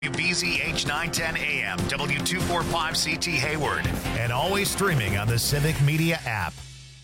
WBZH 910 AM, W245CT Hayward, and always streaming on the Civic Media app.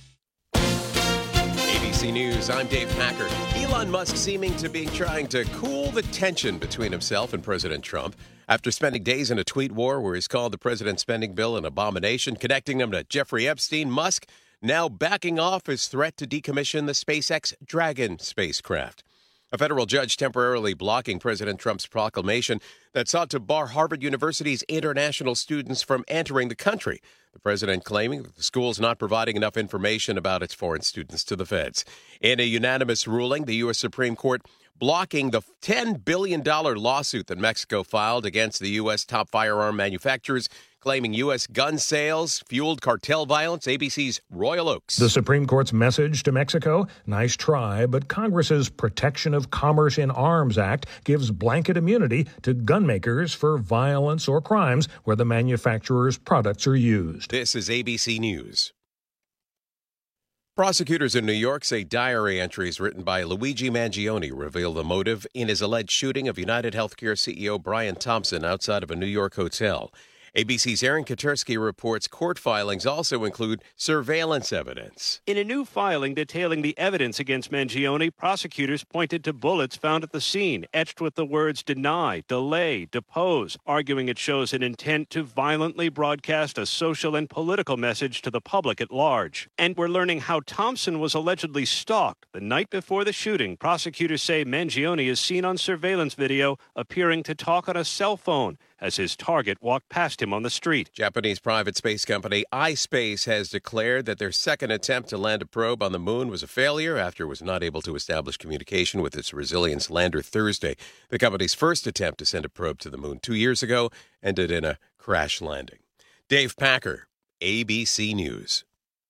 ABC News, I'm Dave Packard. Elon Musk seeming to be trying to cool the tension between himself and President Trump after spending days in a tweet war where he's called the president's spending bill an abomination, connecting him to Jeffrey Epstein. Musk now backing off his threat to decommission the SpaceX Dragon spacecraft. A federal judge temporarily blocking President Trump's proclamation that sought to bar Harvard University's international students from entering the country. The president claiming that the school is not providing enough information about its foreign students to the feds. In a unanimous ruling, the U.S. Supreme Court blocking the $10 billion lawsuit that Mexico filed against the U.S. top firearm manufacturers, claiming U.S. gun sales fueled cartel violence. ABC's Royal Oakes. The Supreme Court's message to Mexico, nice try, but Congress's Protection of Commerce in Arms Act gives blanket immunity to gun makers for violence or crimes where the manufacturer's products are used. This is ABC News. Prosecutors in New York say diary entries written by Luigi Mangione reveal the motive in his alleged shooting of United Healthcare CEO Brian Thompson outside of a New York hotel. ABC's Aaron Katersky reports court filings also include surveillance evidence. In a new filing detailing the evidence against Mangione, prosecutors pointed to bullets found at the scene, etched with the words deny, delay, depose, arguing it shows an intent to violently broadcast a social and political message to the public at large. And we're learning how Thompson was allegedly stalked. The night before the shooting, prosecutors say Mangione is seen on surveillance video appearing to talk on a cell phone as his target walked past him on the street. Japanese private space company iSpace has declared that their second attempt to land a probe on the moon was a failure after it was not able to establish communication with its Resilience lander Thursday. The company's first attempt to send a probe to the moon 2 years ago ended in a crash landing. Dave Packer, ABC News.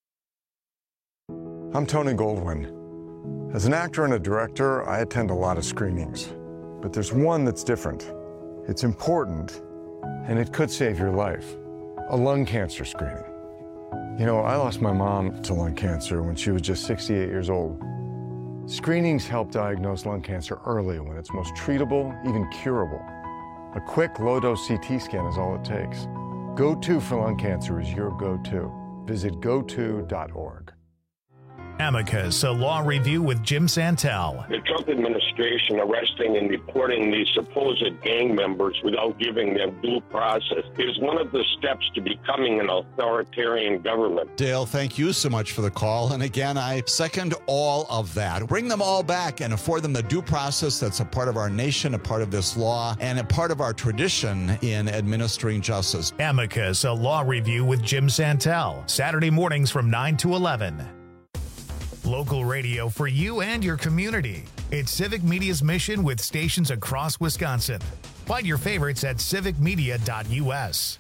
I'm Tony Goldwyn. As an actor and a director, I attend a lot of screenings. But there's one that's different. It's important, and it could save your life. A lung cancer screening. You know, I lost my mom to lung cancer when she was just 68 years old. Screenings help diagnose lung cancer early when it's most treatable, even curable. A quick, low-dose CT scan is all it takes. Go-To for lung cancer is your go-to. Visit goto.org. Amicus, a law review with Jim Santel. The Trump administration arresting and deporting these supposed gang members without giving them due process is one of the steps to becoming an authoritarian government. Dale, thank you so much for the call. And again, I second all of that. Bring them all back and afford them the due process that's a part of our nation, a part of this law, and a part of our tradition in administering justice. Amicus, a law review with Jim Santel. Saturday mornings from 9 to 11. Local radio for you and your community. It's Civic Media's mission with stations across Wisconsin. Find your favorites at civicmedia.us.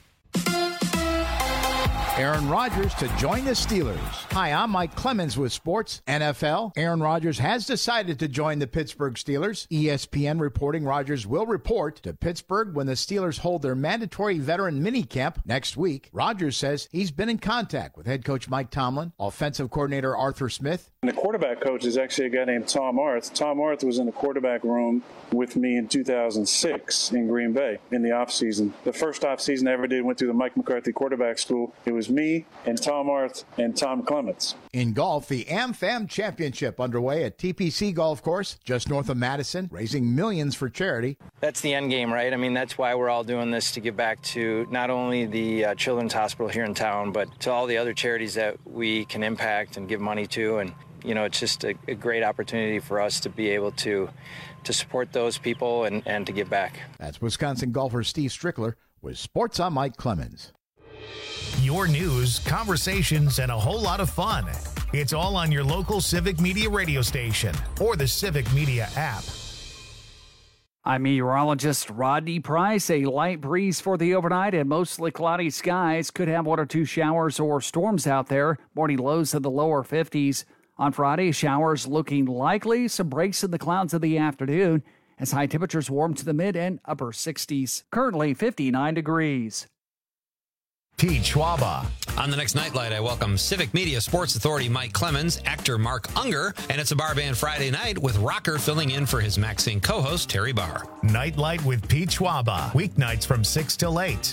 Aaron Rodgers to join the Steelers. Hi, I'm Mike Clemens with Sports NFL. Aaron Rodgers has decided to join the Pittsburgh Steelers. ESPN reporting Rodgers will report to Pittsburgh when the Steelers hold their mandatory veteran minicamp next week. Rodgers says he's been in contact with head coach Mike Tomlin, offensive coordinator Arthur Smith. And the quarterback coach is actually a guy named Tom Arth. Tom Arth was in the quarterback room with me in 2006 in Green Bay in the offseason. The first offseason I ever did went through the Mike McCarthy quarterback school. It was me and Tom Arth and Tom Clements. In golf, the AmFam Championship underway at TPC Golf Course, just north of Madison, raising millions for charity. That's the end game, right? I mean, that's why we're all doing this, to give back to not only the Children's Hospital here in town, but to all the other charities that we can impact and give money to. And, you know, it's just a great opportunity for us to be able to support those people and to give back. That's Wisconsin golfer Steve Strickler with Sports on Mike Clemens. Your news, conversations, and a whole lot of fun. It's all on your local Civic Media radio station or the Civic Media app. I'm meteorologist Rodney Price. A light breeze for the overnight and mostly cloudy skies. Could have one or two showers or storms out there. Morning lows in the lower 50s. On Friday, showers looking likely. Some breaks in the clouds in the afternoon as high temperatures warm to the mid and upper 60s. Currently 59 degrees. Pete Schwaba. On the next Nightlight, I welcome Civic Media Sports Authority Mike Clemens, actor Mark Unger, and it's a Bar Band Friday night with Rocker filling in for his Maxine co-host Terry Barr. Nightlight with Pete Schwaba. Weeknights from 6 till 8.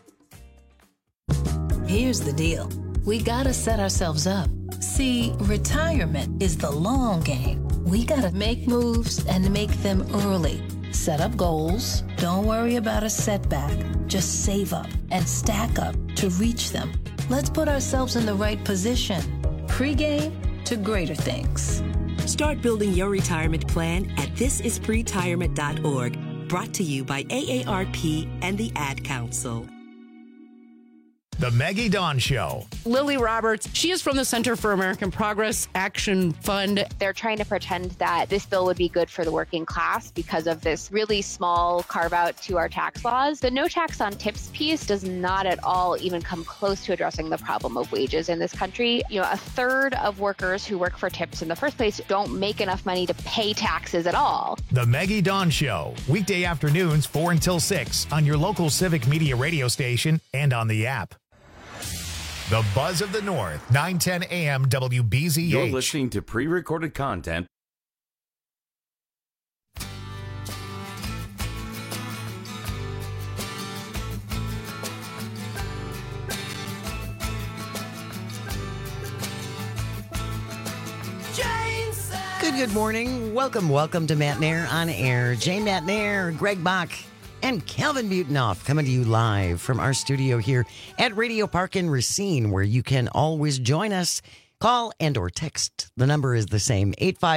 Here's the deal. We gotta set ourselves up. See, retirement is the long game. We gotta make moves and make them early. Set up goals. Don't worry about a setback. Just save up and stack up to reach them. Let's put ourselves in the right position. Pre-game to greater things. Start building your retirement plan at thisispretirement.org. Brought to you by AARP and the Ad Council. The Maggie Dawn Show. Lily Roberts, she is from the Center for American Progress Action Fund. They're trying to pretend that this bill would be good for the working class because of this really small carve out to our tax laws. The no tax on tips piece does not at all even come close to addressing the problem of wages in this country. You know, a third of workers who work for tips in the first place don't make enough money to pay taxes at all. The Maggie Dawn Show. Weekday afternoons 4 until 6 on your local Civic Media radio station and on the app. The Buzz of the North, 910 AM WBZH. You're listening to pre-recorded content. Good morning. Welcome to Matt Nair on Air. Jane Matt Nair, Greg Bach, and Calvin Butenoff coming to you live from our studio here at Radio Park in Racine, where you can always join us. Call and or text. The number is the same,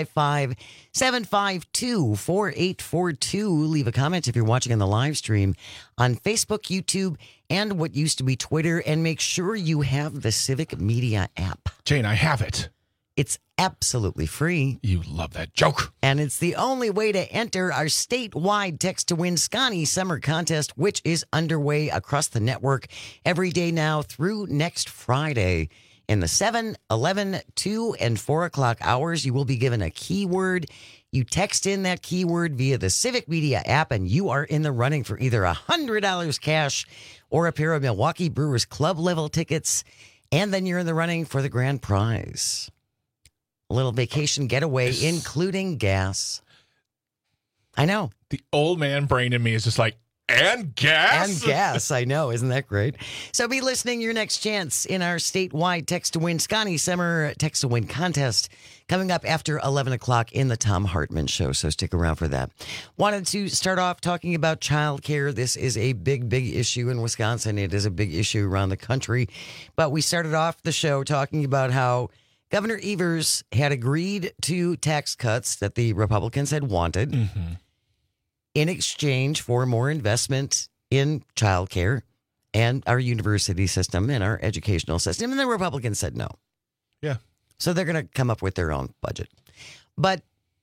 855-752-4842. Leave a comment if you're watching on the live stream on Facebook, YouTube, and what used to be Twitter. And make sure you have the Civic Media app. Jane, I have it. It's absolutely free. You love that joke. And it's the only way to enter our statewide Text to Win Scotty Summer Contest, which is underway across the network every day now through next Friday. In the 7, 11, 2, and 4 o'clock hours, you will be given a keyword. You text in that keyword via the Civic Media app, and you are in the running for either $100 cash or a pair of Milwaukee Brewers Club level tickets. And then you're in the running for the grand prize. A little vacation getaway, including gas. I know. The old man brain in me is just like, and gas? And gas, I know. Isn't that great? So be listening your next chance in our statewide Text to Win Scotty Summer Text to Win contest coming up after 11 o'clock in the Tom Hartman Show. So stick around for that. Wanted to start off talking about childcare. This is a big issue in Wisconsin. It is a big issue around the country. But we started off the show talking about how Governor Evers had agreed to tax cuts that the Republicans had wanted in exchange for more investment in childcare and our university system and our educational system. And the Republicans said no. Yeah. So they're going to come up with their own budget. But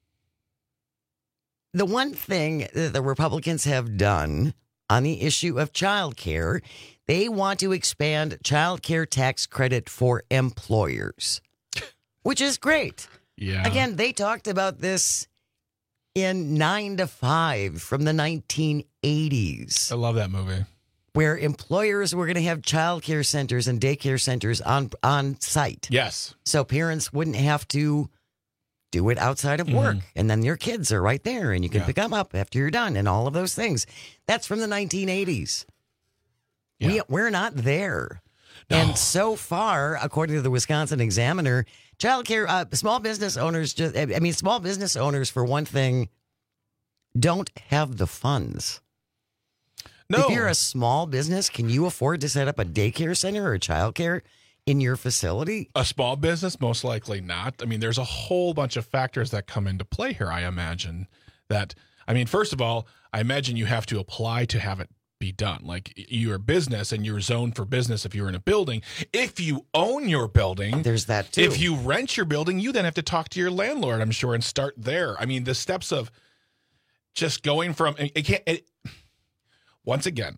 the one thing that the Republicans have done on the issue of childcare, they want to expand childcare tax credit for employers. Which is great. Yeah. Again, they talked about this in 9 to 5 from the 1980s. I love that movie. Where employers were going to have child care centers and daycare centers on site. Yes. So parents wouldn't have to do it outside of work. And then your kids are right there and you can pick them up after you're done and all of those things. That's from the 1980s. Yeah. We're not there. No. And so far, according to the Wisconsin Examiner, childcare, small business owners, small business owners, for one thing, don't have the funds. No. If you're a small business, can you afford to set up a daycare center or childcare in your facility? A small business, most likely not. I mean, there's a whole bunch of factors that come into play here, I imagine. First of all, I imagine you have to apply to have it be done. Like, you're a business and you're zoned for business if you're in a building. If you own your building, there's that too. If you rent your building, you then have to talk to your landlord, I'm sure, and start there. I mean, the steps of just going from once again,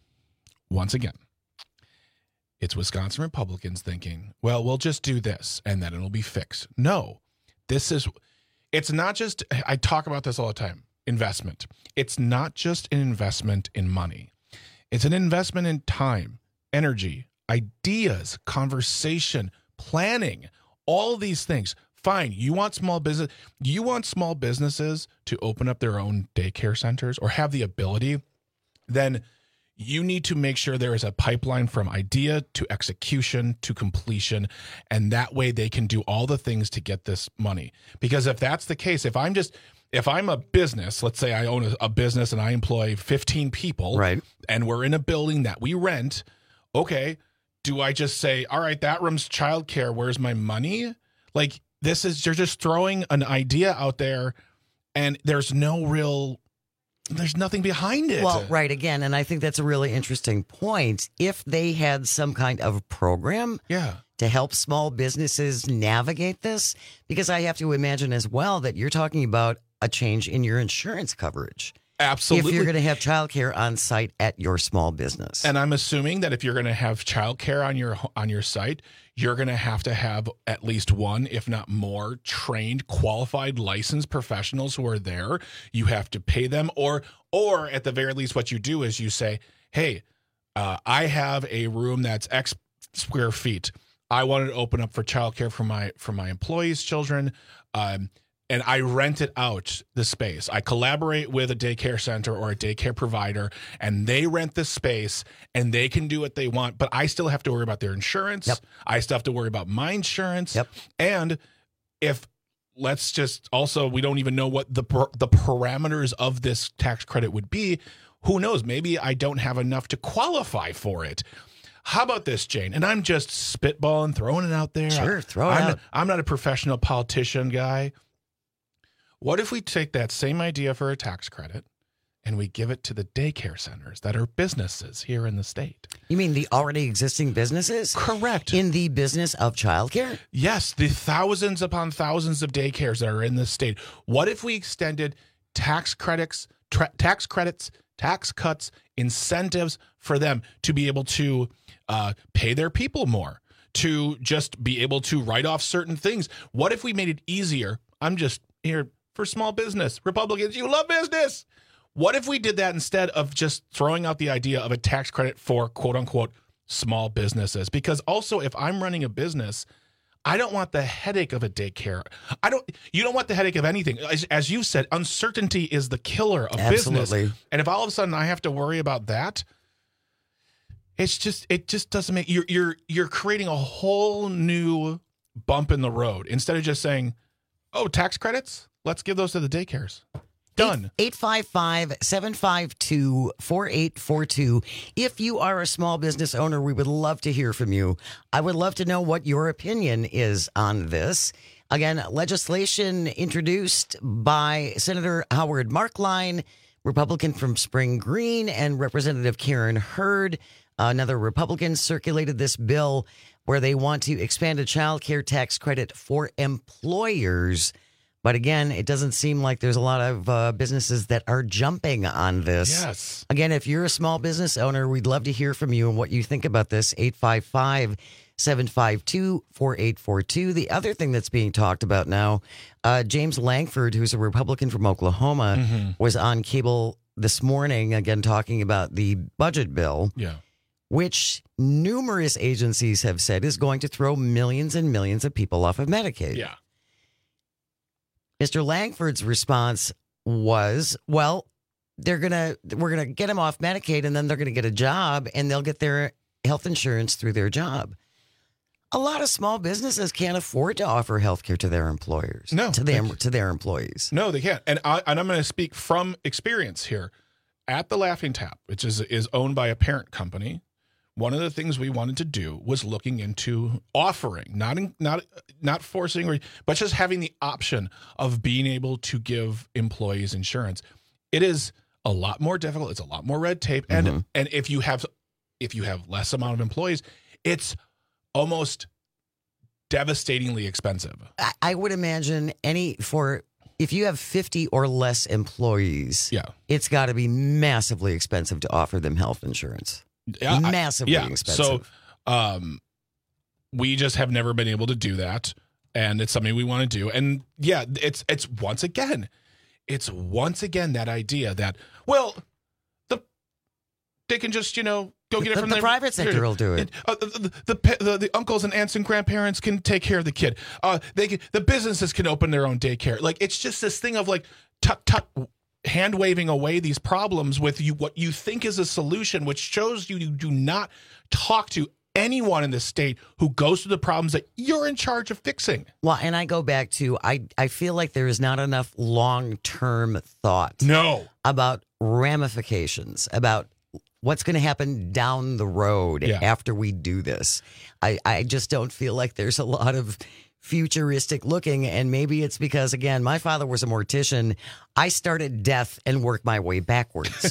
it's Wisconsin Republicans thinking, well, we'll just do this and then it'll be fixed. No, it's not just, I talk about this all the time, investment. It's not just an investment in money. It's an investment in time, energy, ideas, conversation, planning, all these things. Fine. You want small businesses to open up their own daycare centers or have the ability, then you need to make sure there is a pipeline from idea to execution to completion. And that way they can do all the things to get this money. Because if that's the case, if I'm a business, let's say I own a business and I employ 15 people, right, and we're in a building that we rent, okay, do I just say, all right, that room's childcare, where's my money? Like, you're just throwing an idea out there and there's nothing behind it. Well, right, again, and I think that's a really interesting point. If they had some kind of program to help small businesses navigate this, because I have to imagine as well that you're talking about a change in your insurance coverage. Absolutely. If you're going to have childcare on site at your small business. And I'm assuming that if you're going to have childcare on your site, you're going to have at least one, if not more, trained, qualified, licensed professionals who are there. You have to pay them, or at the very least, what you do is you say, hey, I have a room that's X square feet. I wanted to open up for childcare for my employees' children. And I rent it out, the space. I collaborate with a daycare center or a daycare provider, and they rent the space, and they can do what they want. But I still have to worry about their insurance. Yep. I still have to worry about my insurance. Yep. And we don't even know what the parameters of this tax credit would be. Who knows? Maybe I don't have enough to qualify for it. How about this, Jane? And I'm just spitballing, throwing it out there. Sure, throw it out. I'm not a professional politician guy. What if we take that same idea for a tax credit and we give it to the daycare centers that are businesses here in the state? You mean the already existing businesses? Correct. In the business of childcare? Yes, the thousands upon thousands of daycares that are in the state. What if we extended tax credits, tax cuts, incentives for them to be able to pay their people more, to just be able to write off certain things? What if we made it easier? I'm just here for small business. Republicans, you love business. What if we did that instead of just throwing out the idea of a tax credit for quote unquote small businesses? Because also, if I'm running a business, I don't want the headache of a daycare. You don't want the headache of anything. As you said, uncertainty is the killer of business. And if all of a sudden I have to worry about that, it just doesn't make you're creating a whole new bump in the road instead of just saying, oh, tax credits? Let's give those to the daycares. Done. 855-752-4842. If you are a small business owner, we would love to hear from you. I would love to know what your opinion is on this. Again, legislation introduced by Senator Howard Marklein, Republican from Spring Green, and Representative Karen Hurd, another Republican, circulated this bill where they want to expand a child care tax credit for employers. But again, it doesn't seem like there's a lot of businesses that are jumping on this. Yes. Again, if you're a small business owner, we'd love to hear from you and what you think about this. 855-752-4842. The other thing that's being talked about now, James Lankford, who's a Republican from Oklahoma, was on cable this morning, again, talking about the budget bill. Yeah. Which numerous agencies have said is going to throw millions and millions of people off of Medicaid. Yeah. Mr. Lankford's response was, well, we're going to get them off Medicaid and then they're going to get a job and they'll get their health insurance through their job. A lot of small businesses can't afford to offer health care to their employers. No. To their employees. No, they can't. And I'm going to speak from experience here. At the Laughing Tap, which is owned by a parent company, one of the things we wanted to do was looking into offering, not forcing, but just having the option of being able to give employees insurance. It is a lot more difficult. It's a lot more red tape, and if you have less amount of employees, it's almost devastatingly expensive. I would imagine if you have 50 or less employees, it's got to be massively expensive to offer them health insurance. Massively expensive. So we just have never been able to do that, and it's something we want to do. And it's once again that idea that, well, They can just, go get it from the private sector will do it. The uncles and aunts and grandparents can take care of the kid. The businesses can open their own daycare. Like, it's just this thing of like, hand waving away these problems with what you think is a solution, which shows you do not talk to anyone in the state who goes through the problems that you're in charge of fixing. Well, and I go back to, I feel like there is not enough long-term thought. No. About ramifications, about what's going to happen down the road after we do this. I just don't feel like there's a lot of futuristic looking, and maybe it's because, again, my father was a mortician. I started death and worked my way backwards.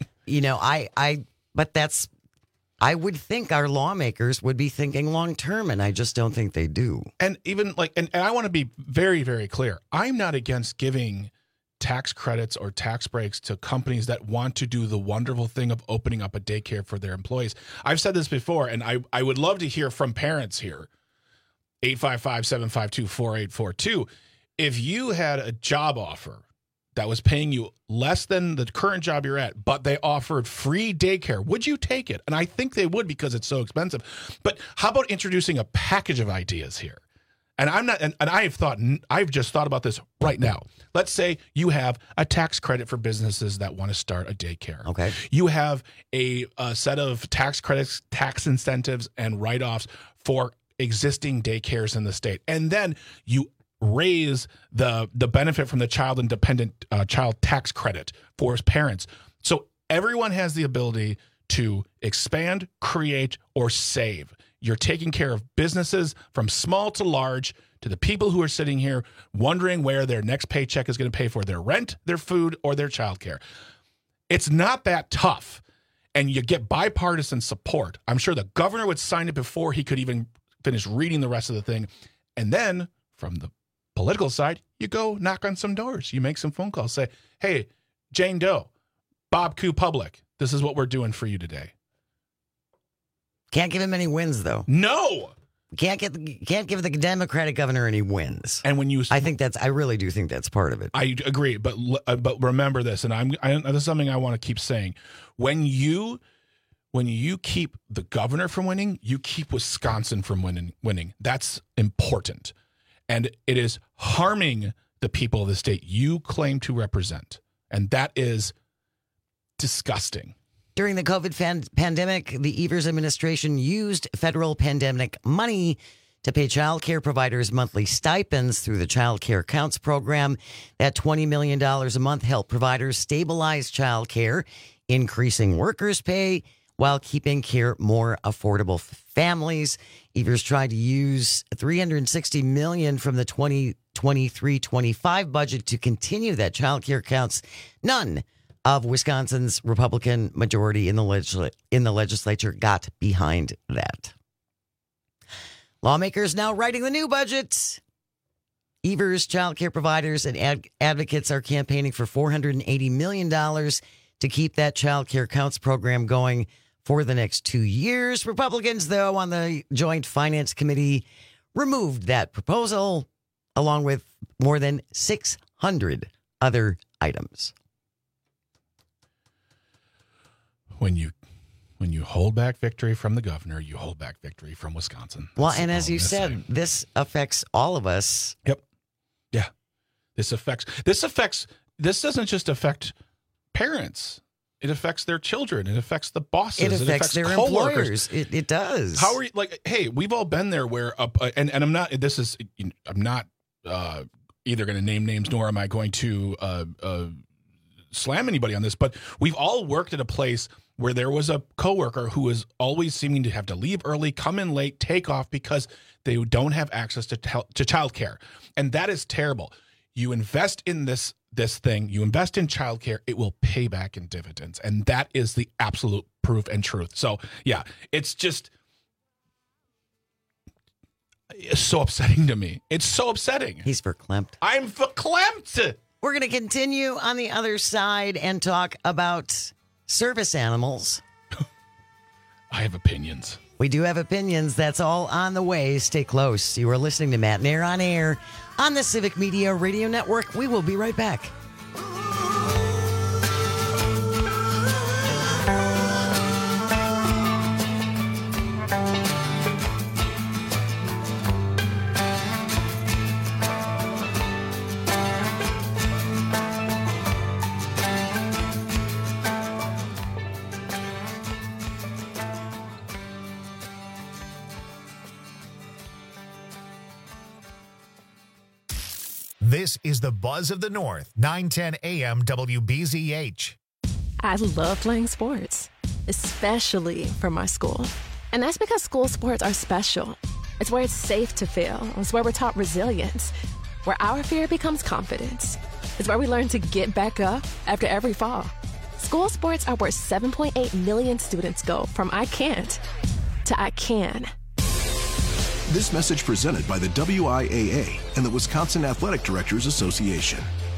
I would think our lawmakers would be thinking long term, and I just don't think they do. And even and I want to be very, very clear. I'm not against giving tax credits or tax breaks to companies that want to do the wonderful thing of opening up a daycare for their employees. I've said this before, and I would love to hear from parents here. 855-752-4842. If you had a job offer that was paying you less than the current job you're at, but they offered free daycare, would you take it? And I think they would because it's so expensive. But how about introducing a package of ideas here? And I've just thought about this right now. Let's say you have a tax credit for businesses that want to start a daycare. Okay. You have a set of tax credits, tax incentives, and write-offs for existing daycares in the state. And then you raise the benefit from the child-independent child tax credit for parents. So everyone has the ability to expand, create, or save. You're taking care of businesses from small to large, to the people who are sitting here wondering where their next paycheck is going to pay for their rent, their food, or their childcare. It's not that tough, and you get bipartisan support. I'm sure the governor would sign it before he could even finish reading the rest of the thing. And then from the political side, you go knock on some doors. You make some phone calls. Say, hey, Jane Doe, Bob Q Public, this is what we're doing for you today. Can't give him any wins, though. No. Can't give the Democratic governor any wins. And when you, I really do think that's part of it. I agree, but remember this, and this is something I want to keep saying. When you keep the governor from winning, you keep Wisconsin from winning. That's important, and it is harming the people of the state you claim to represent, and that is disgusting. During the COVID pandemic, the Evers administration used federal pandemic money to pay child care providers monthly stipends through the Child Care Counts program. That $20 million a month helped providers stabilize child care, increasing workers' pay while keeping care more affordable for families. Evers tried to use $360 million from the 2023-25 budget to continue that Child Care Counts. None of Wisconsin's Republican majority in the legislature got behind that. Lawmakers now writing the new budget. Evers, child care providers, and advocates are campaigning for $480 million to keep that Child Care Counts program going for the next 2 years. Republicans, though, on the Joint Finance Committee removed that proposal, along with more than 600 other items. When you hold back victory from the governor, you hold back victory from Wisconsin. Well, and as you said, this affects all of us. Yep. Yeah. This doesn't just affect parents. It affects their children. It affects the bosses. It affects their employers. It does. How are you, hey, we've all been there where, and I'm not either going to name names nor am I going to slam anybody on this, but we've all worked at a place where there was a coworker who was always seeming to have to leave early, come in late, take off because they don't have access to childcare. And that is terrible. You invest in this thing, you invest in childcare, it will pay back in dividends. And that is the absolute proof and truth. So, yeah, it's so upsetting to me. It's so upsetting. He's verklempt. I'm verklempt. We're going to continue on the other side and talk about service animals. I have opinions. We do have opinions. That's all on the way. Stay close. You are listening to Matt and Air on Air on the Civic Media Radio Network. We will be right back. This is the Buzz of the North, 910 AM WBZH. I love playing sports, especially for my school. And that's because school sports are special. It's where it's safe to fail. It's where we're taught resilience, where our fear becomes confidence. It's where we learn to get back up after every fall. School sports are where 7.8 million students go from I can't to I can. This message presented by the WIAA and the Wisconsin Athletic Directors Association.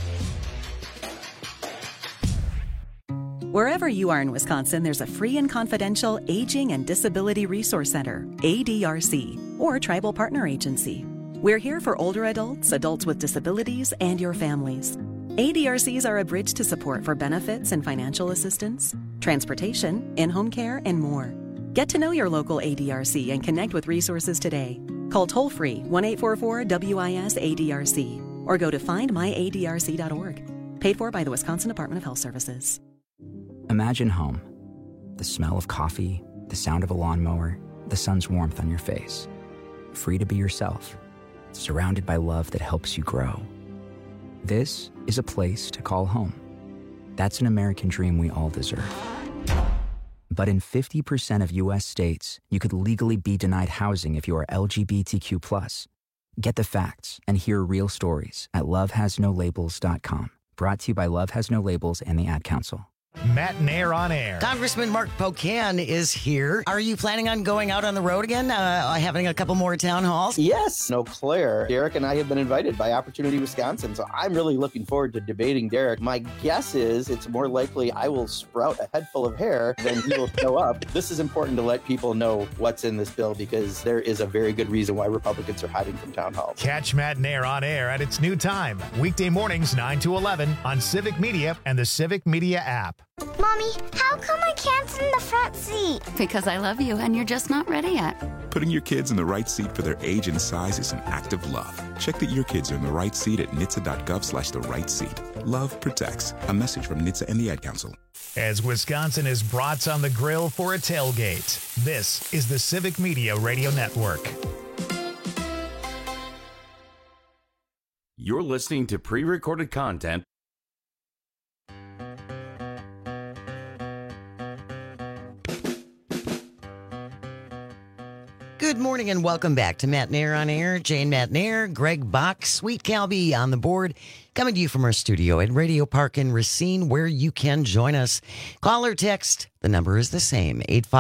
Wherever you are in Wisconsin, there's a free and confidential Aging and Disability Resource Center, ADRC, or Tribal Partner Agency. We're here for older adults, adults with disabilities, and your families. ADRCs are a bridge to support for benefits and financial assistance, transportation, in-home care, and more. Get to know your local ADRC and connect with resources today. Call toll-free 1-844-WIS-ADRC or go to findmyadrc.org. Paid for by the Wisconsin Department of Health Services. Imagine home. The smell of coffee, the sound of a lawnmower, the sun's warmth on your face. Free to be yourself, surrounded by love that helps you grow. This is a place to call home. That's an American dream we all deserve. But in 50% of U.S. states, you could legally be denied housing if you are LGBTQ+. Get the facts and hear real stories at lovehasnolabels.com. Brought to you by Love Has No Labels and the Ad Council. Matt Nair on air. Congressman Mark Pocan is here. Are you planning on going out on the road again, having a couple more town halls? Yes. Eau Claire. Derek and I have been invited by Opportunity Wisconsin, so I'm really looking forward to debating Derek. My guess is it's more likely I will sprout a head full of hair than he will show up. This is important to let people know what's in this bill because there is a very good reason why Republicans are hiding from town halls. Catch Matt Nair on air at its new time, weekday mornings 9 to 11 on Civic Media and the Civic Media app. Mommy, how come I can't sit in the front seat? Because I love you and you're just not ready yet. Putting your kids in the right seat for their age and size is an act of love. Check that your kids are in the right seat at nhtsa.gov/the right seat. Love protects. A message from NHTSA and the Ad Council. As Wisconsin is brats on the grill for a tailgate, this is the Civic Media Radio Network. You're listening to pre-recorded content. Good morning and welcome back to Matt Nair on Air. Jane Matt Nair, Greg Bach, Sweet Calby on the board, coming to you from our studio at Radio Park in Racine, where you can join us. Call or text, the number is the same,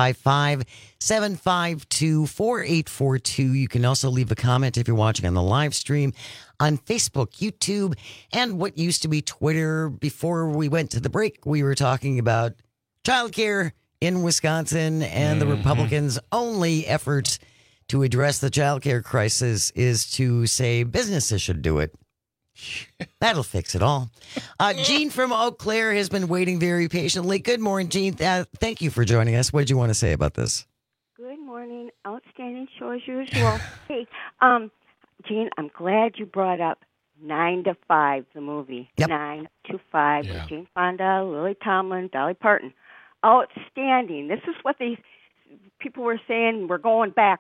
855-752-4842. You can also leave a comment if you're watching on the live stream on Facebook, YouTube, and what used to be Twitter. Before we went to the break, we were talking about childcare in Wisconsin, and the Republicans' only efforts to address the childcare crisis is to say businesses should do it. That'll fix it all. Jean from Eau Claire has been waiting very patiently. Good morning, Jean. Thank you for joining us. What did you want to say about this? Good morning. Outstanding show as usual. Hey, Jean, I'm glad you brought up 9 to 5, the movie. Yep. 9 to 5 with Jane Fonda, Lily Tomlin, Dolly Parton. Outstanding. This is what these people were saying. We're going back.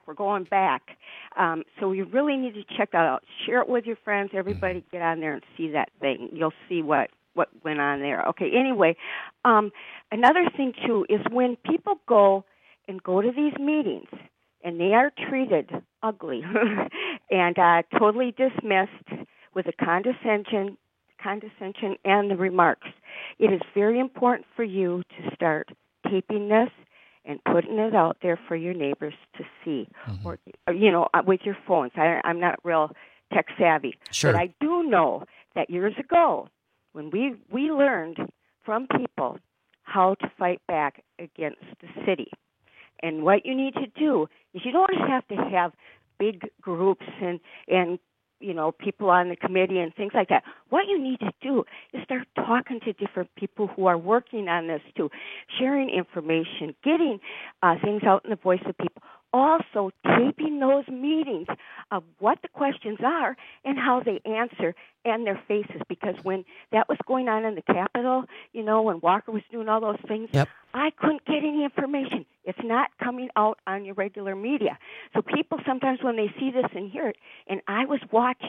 So you really need to check that out. Share it with your friends. Everybody get on there and see that thing. You'll see what went on there. Okay, anyway, another thing, too, is when people go to these meetings and they are treated ugly and totally dismissed with a condescension and the remarks. It is very important for you to start taping this and putting it out there for your neighbors to see, or with your phones. I'm not real tech savvy, Sure. But I do know that years ago, when we learned from people how to fight back against the city, and what you need to do is you don't have to have big groups and people on the committee and things like that. What you need to do is start talking to different people who are working on this too, sharing information, getting things out in the voice of people. Also, taping those meetings of what the questions are and how they answer and their faces. Because when that was going on in the Capitol, when Walker was doing all those things, I couldn't get any information. It's not coming out on your regular media. So people sometimes when they see this and hear it, and I was watching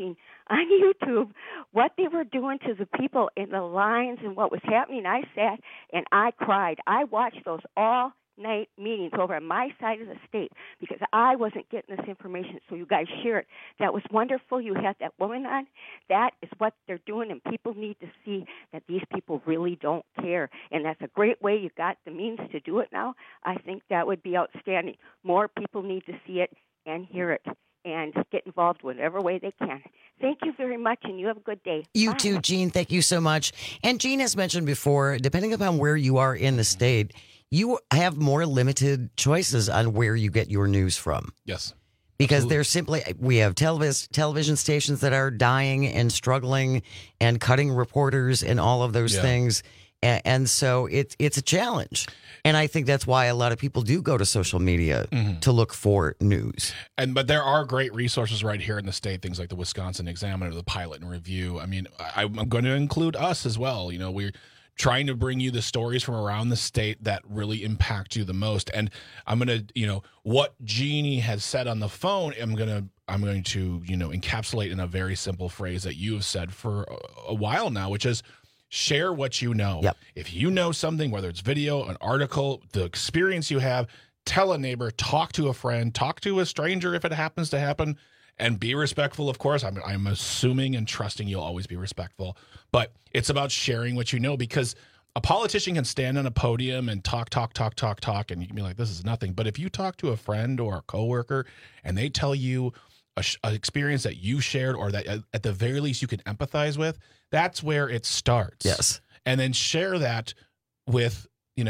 on YouTube what they were doing to the people in the lines and what was happening. I sat and I cried. I watched those all night meetings over on my side of the state because I wasn't getting this information, so you guys share it. That was wonderful. You had that woman on. That is what they're doing, and people need to see that these people really don't care, and that's a great way. You got the means to do it now. I think that would be outstanding. More people need to see it and hear it and get involved whatever way they can. Thank you very much, and you have a good day. You Bye. too, Jean. Thank you so much. And Jean has mentioned before, depending upon where you are in the state, you have more limited choices on where you get your news from. Yes. Because there's simply, we have television stations that are dying and struggling and cutting reporters and all of those things. And so it's a challenge. And I think that's why a lot of people do go to social media to look for news. But there are great resources right here in the state, things like the Wisconsin Examiner, the Pilot and Review. I mean, I'm going to include us as well. You know, we're trying to bring you the stories from around the state that really impact you the most. And I'm going to, what Jeannie has said on the phone, I'm going to, encapsulate in a very simple phrase that you have said for a while now, which is share what you know. Yep. If you know something, whether it's video, an article, the experience you have, tell a neighbor, talk to a friend, talk to a stranger if it happens to happen. And be respectful, of course. I'm assuming and trusting you'll always be respectful. But it's about sharing what you know, because a politician can stand on a podium and talk, and you can be like, this is nothing. But if you talk to a friend or a coworker and they tell you an experience that you shared or that at the very least you can empathize with, that's where it starts. Yes. And then share that with,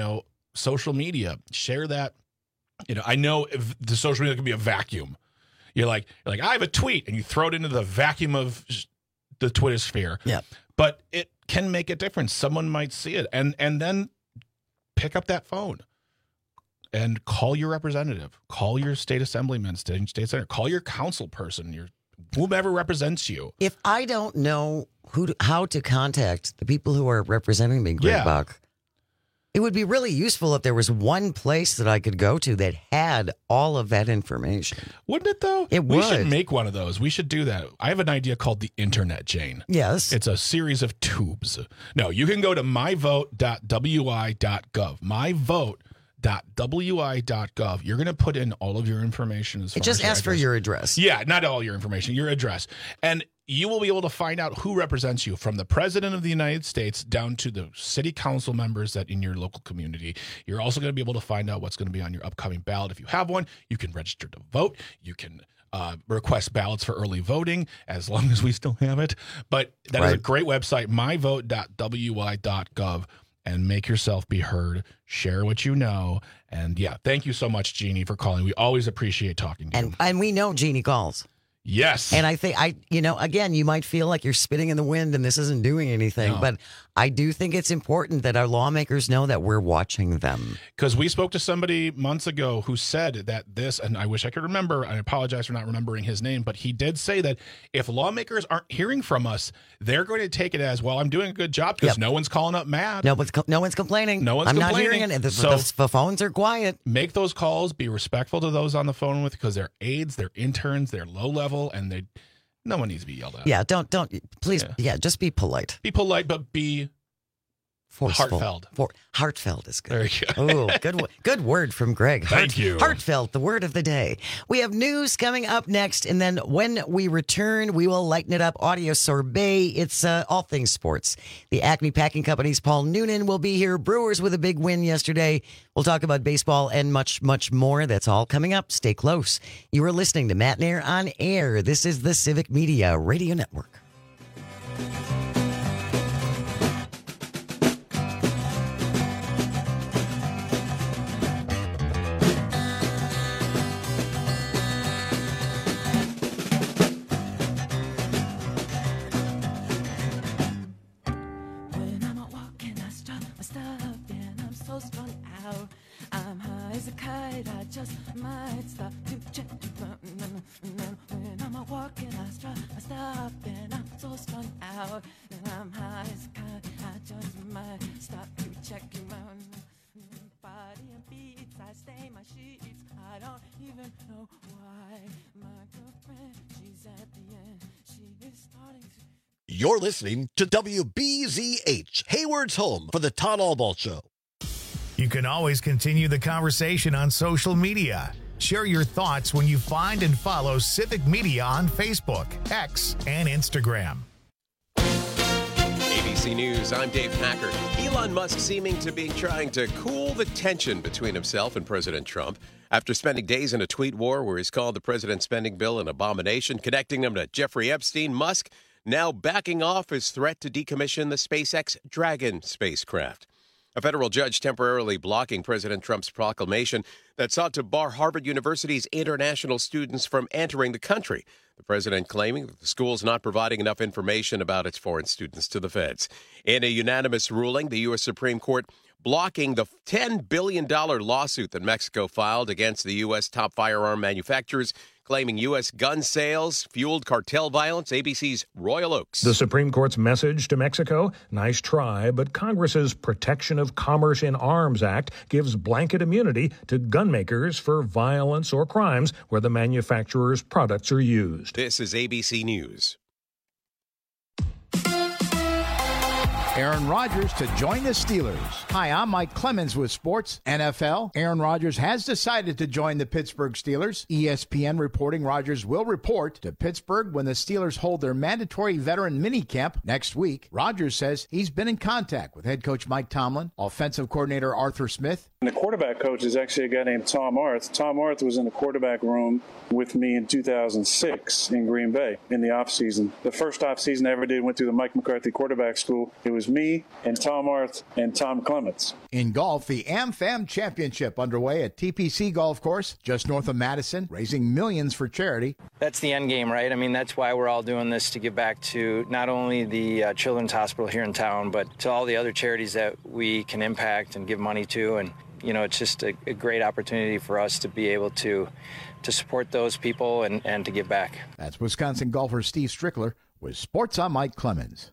social media. Share that. I know if the social media can be a vacuum. You're like, I have a tweet, and you throw it into the vacuum of the Twitter sphere. Yeah. But it can make a difference. Someone might see it, and then pick up that phone and call your representative, call your state assemblyman, state senator, call your council person, whomever represents you. If I don't know how to contact the people who are representing me, Greg Bach, it would be really useful if there was one place that I could go to that had all of that information. Wouldn't it, though? It would. We should make one of those. We should do that. I have an idea called the Internet, Jane. Yes. It's a series of tubes. No, you can go to myvote.wi.gov. myvote.wi.gov. You're going to put in all of your information. It just asks for your address. Yeah, not all your information, your address. And you will be able to find out who represents you, from the President of the United States down to the city council members that in your local community. You're also going to be able to find out what's going to be on your upcoming ballot. If you have one, you can register to vote. You can request ballots for early voting, as long as we still have it. But that is a great website, myvote.wi.gov, and make yourself be heard. Share what you know. And thank you so much, Jeannie, for calling. We always appreciate talking to you. And we know Jeannie calls. Yes. And I think again, you might feel like you're spitting in the wind and this isn't doing anything, but I do think it's important that our lawmakers know that we're watching them. Because we spoke to somebody months ago who said that this, and I wish I could remember, I apologize for not remembering his name, but he did say that if lawmakers aren't hearing from us, they're going to take it as, well, I'm doing a good job because no one's calling up mad. No one's complaining. No one's I'm complaining. not hearing it. The phones are quiet. Make those calls. Be respectful to those on the phone with, because they're aides, they're interns, they're low level, and no one needs to be yelled at. Yeah, don't please. Yeah, just be polite. Be polite, but be forceful. Heartfelt is good. There you go. Oh, good word from Greg. Thank you. Heartfelt, the word of the day. We have news coming up next, and then when we return, we will lighten it up. Audio sorbet. It's all things sports. The Acme Packing Company's Paul Noonan will be here. Brewers with a big win yesterday. We'll talk about baseball and much, much more. That's all coming up. Stay close. You are listening to Matt Nair on Air. This is the Civic Media Radio Network. Even know why my girlfriend, she's at the end. She is starting You're listening to WBZH, Hayward's home for the Todd Albaugh Show. You can always continue the conversation on social media. Share your thoughts when you find and follow Civic Media on Facebook, X, and Instagram. ABC News, I'm Dave Packard. Elon Musk seeming to be trying to cool the tension between himself and President Trump after spending days in a tweet war where he's called the president's spending bill an abomination, connecting him to Jeffrey Epstein. Musk now backing off his threat to decommission the SpaceX Dragon spacecraft. A federal judge temporarily blocking President Trump's proclamation that sought to bar Harvard University's international students from entering the country. The president claiming that the school is not providing enough information about its foreign students to the feds. In a unanimous ruling, the U.S. Supreme Court blocking the $10 billion lawsuit that Mexico filed against the U.S. top firearm manufacturers, claiming U.S. gun sales fueled cartel violence. ABC's Royal Oakes. The Supreme Court's message to Mexico, nice try, but Congress's Protection of Commerce in Arms Act gives blanket immunity to gun makers for violence or crimes where the manufacturer's products are used. This is ABC News. Aaron Rodgers to join the Steelers. Hi, I'm Mike Clemens with Sports NFL. Aaron Rodgers has decided to join the Pittsburgh Steelers. ESPN reporting Rodgers will report to Pittsburgh when the Steelers hold their mandatory veteran minicamp next week. Rodgers says he's been in contact with head coach Mike Tomlin, offensive coordinator Arthur Smith. And the quarterback coach is actually a guy named Tom Arth. Tom Arth was in the quarterback room with me in 2006 in Green Bay in the offseason. The first offseason I ever did went through the Mike McCarthy quarterback school. It was me and Tom Arth and Tom Clements. In golf, the AmFam Championship underway at TPC Golf Course, just north of Madison, raising millions for charity. That's the end game, right? I mean, that's why we're all doing this, to give back to not only the Children's Hospital here in town, but to all the other charities that we can impact and give money to. And, you know, it's just a great opportunity for us to be able to support those people and to give back. That's Wisconsin golfer Steve Strickler with Sports. I'm Mike Clemens.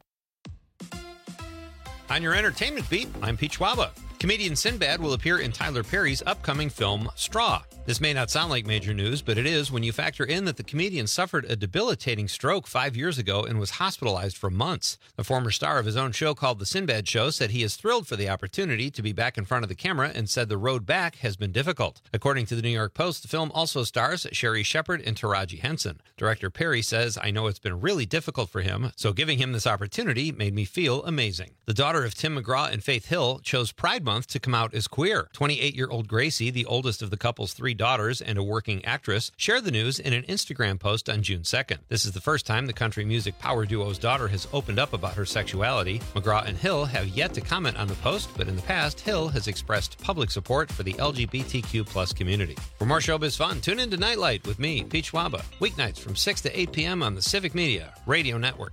On your entertainment beat, I'm Pete Schwaba. Comedian Sinbad will appear in Tyler Perry's upcoming film, Straw. This may not sound like major news, but it is when you factor in that the comedian suffered a debilitating stroke 5 years ago and was hospitalized for months. The former star of his own show called The Sinbad Show said he is thrilled for the opportunity to be back in front of the camera and said the road back has been difficult. According to the New York Post, the film also stars Sherry Shepherd and Taraji Henson. Director Perry says, "I know it's been really difficult for him, so giving him this opportunity made me feel amazing." The daughter of Tim McGraw and Faith Hill chose Pride Month to come out as queer. 28-year-old Gracie, the oldest of the couple's 3 daughters and a working actress, shared the news in an Instagram post on June 2nd. This is the first time the country music power duo's daughter has opened up about her sexuality. McGraw and Hill have yet to comment on the post, but in the past, Hill has expressed public support for the LGBTQ+ community. For more showbiz fun, tune in to Nightlight with me, Pete Schwaba, weeknights from 6 to 8 p.m. on the Civic Media Radio Network.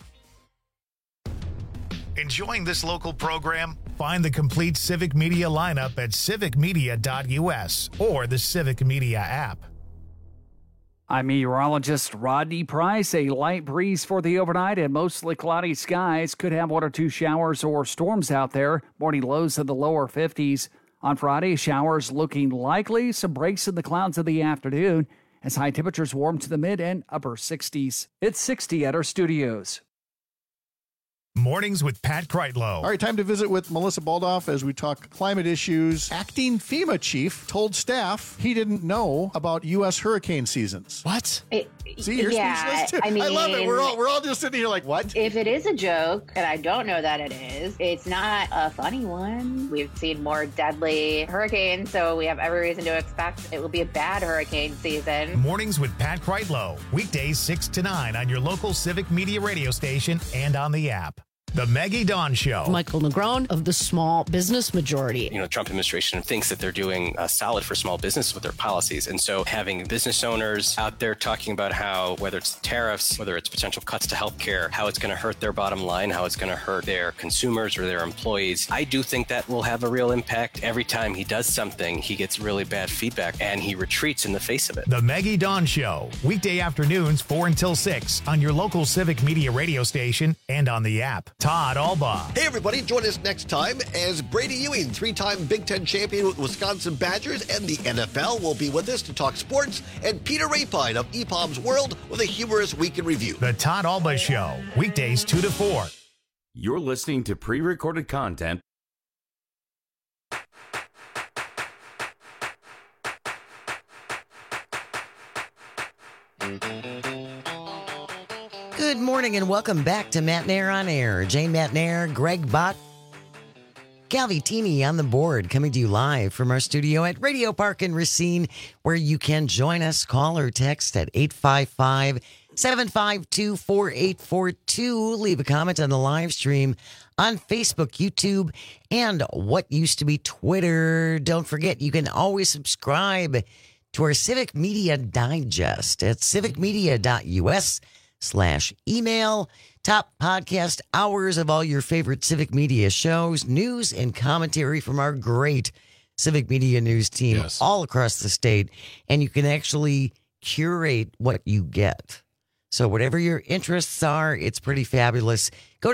Enjoying this local program? Find the complete Civic Media lineup at civicmedia.us or the Civic Media app. I'm meteorologist Rodney Price. A light breeze for the overnight and mostly cloudy skies. Could have 1 or 2 showers or storms out there. Morning lows in the lower 50s. On Friday, showers looking likely. Some breaks in the clouds in the afternoon as high temperatures warm to the mid and upper 60s. It's 60 at our studios. Mornings with Pat Kreitlow. All right, time to visit with Melissa Baldoff as we talk climate issues. Acting FEMA chief told staff he didn't know about U.S. hurricane seasons. What? See, you're speechless too. I mean, I love it. We're all just sitting here like, what? If it is a joke, and I don't know that it is, it's not a funny one. We've seen more deadly hurricanes, so we have every reason to expect it will be a bad hurricane season. Mornings with Pat Kreitlow. Weekdays 6 to 9 on your local Civic Media radio station and on the app. The Maggie Dawn Show. Michael Negron of the Small Business Majority. You know, the Trump administration thinks that they're doing solid for small business with their policies. And so having business owners out there talking about how, whether it's tariffs, whether it's potential cuts to healthcare, how it's going to hurt their bottom line, how it's going to hurt their consumers or their employees, I do think that will have a real impact. Every time he does something, he gets really bad feedback and he retreats in the face of it. The Maggie Dawn Show. Weekday afternoons 4 until 6 on your local Civic Media radio station and on the app. Todd Alba. Hey, everybody, join us next time as Brady Ewing, 3-time Big Ten champion with Wisconsin Badgers and the NFL, will be with us to talk sports, and Peter Rapine of EPOM's World with a humorous week in review. The Todd Alba Show, weekdays 2 to 4. You're listening to pre-recorded content. Good morning and welcome back to Matt Nair on Air. Jane Matt Nair, Greg Bott, Calvitini on the board, coming to you live from our studio at Radio Park in Racine, where you can join us. Call or text at 855-752-4842. Leave a comment on the live stream on Facebook, YouTube, and what used to be Twitter. Don't forget, you can always subscribe to our Civic Media Digest at civicmedia.us/email. Top podcast hours of all your favorite Civic Media shows, news and commentary from our great Civic Media news team all across the state. And you can actually curate what you get. So whatever your interests are, it's pretty fabulous. Go to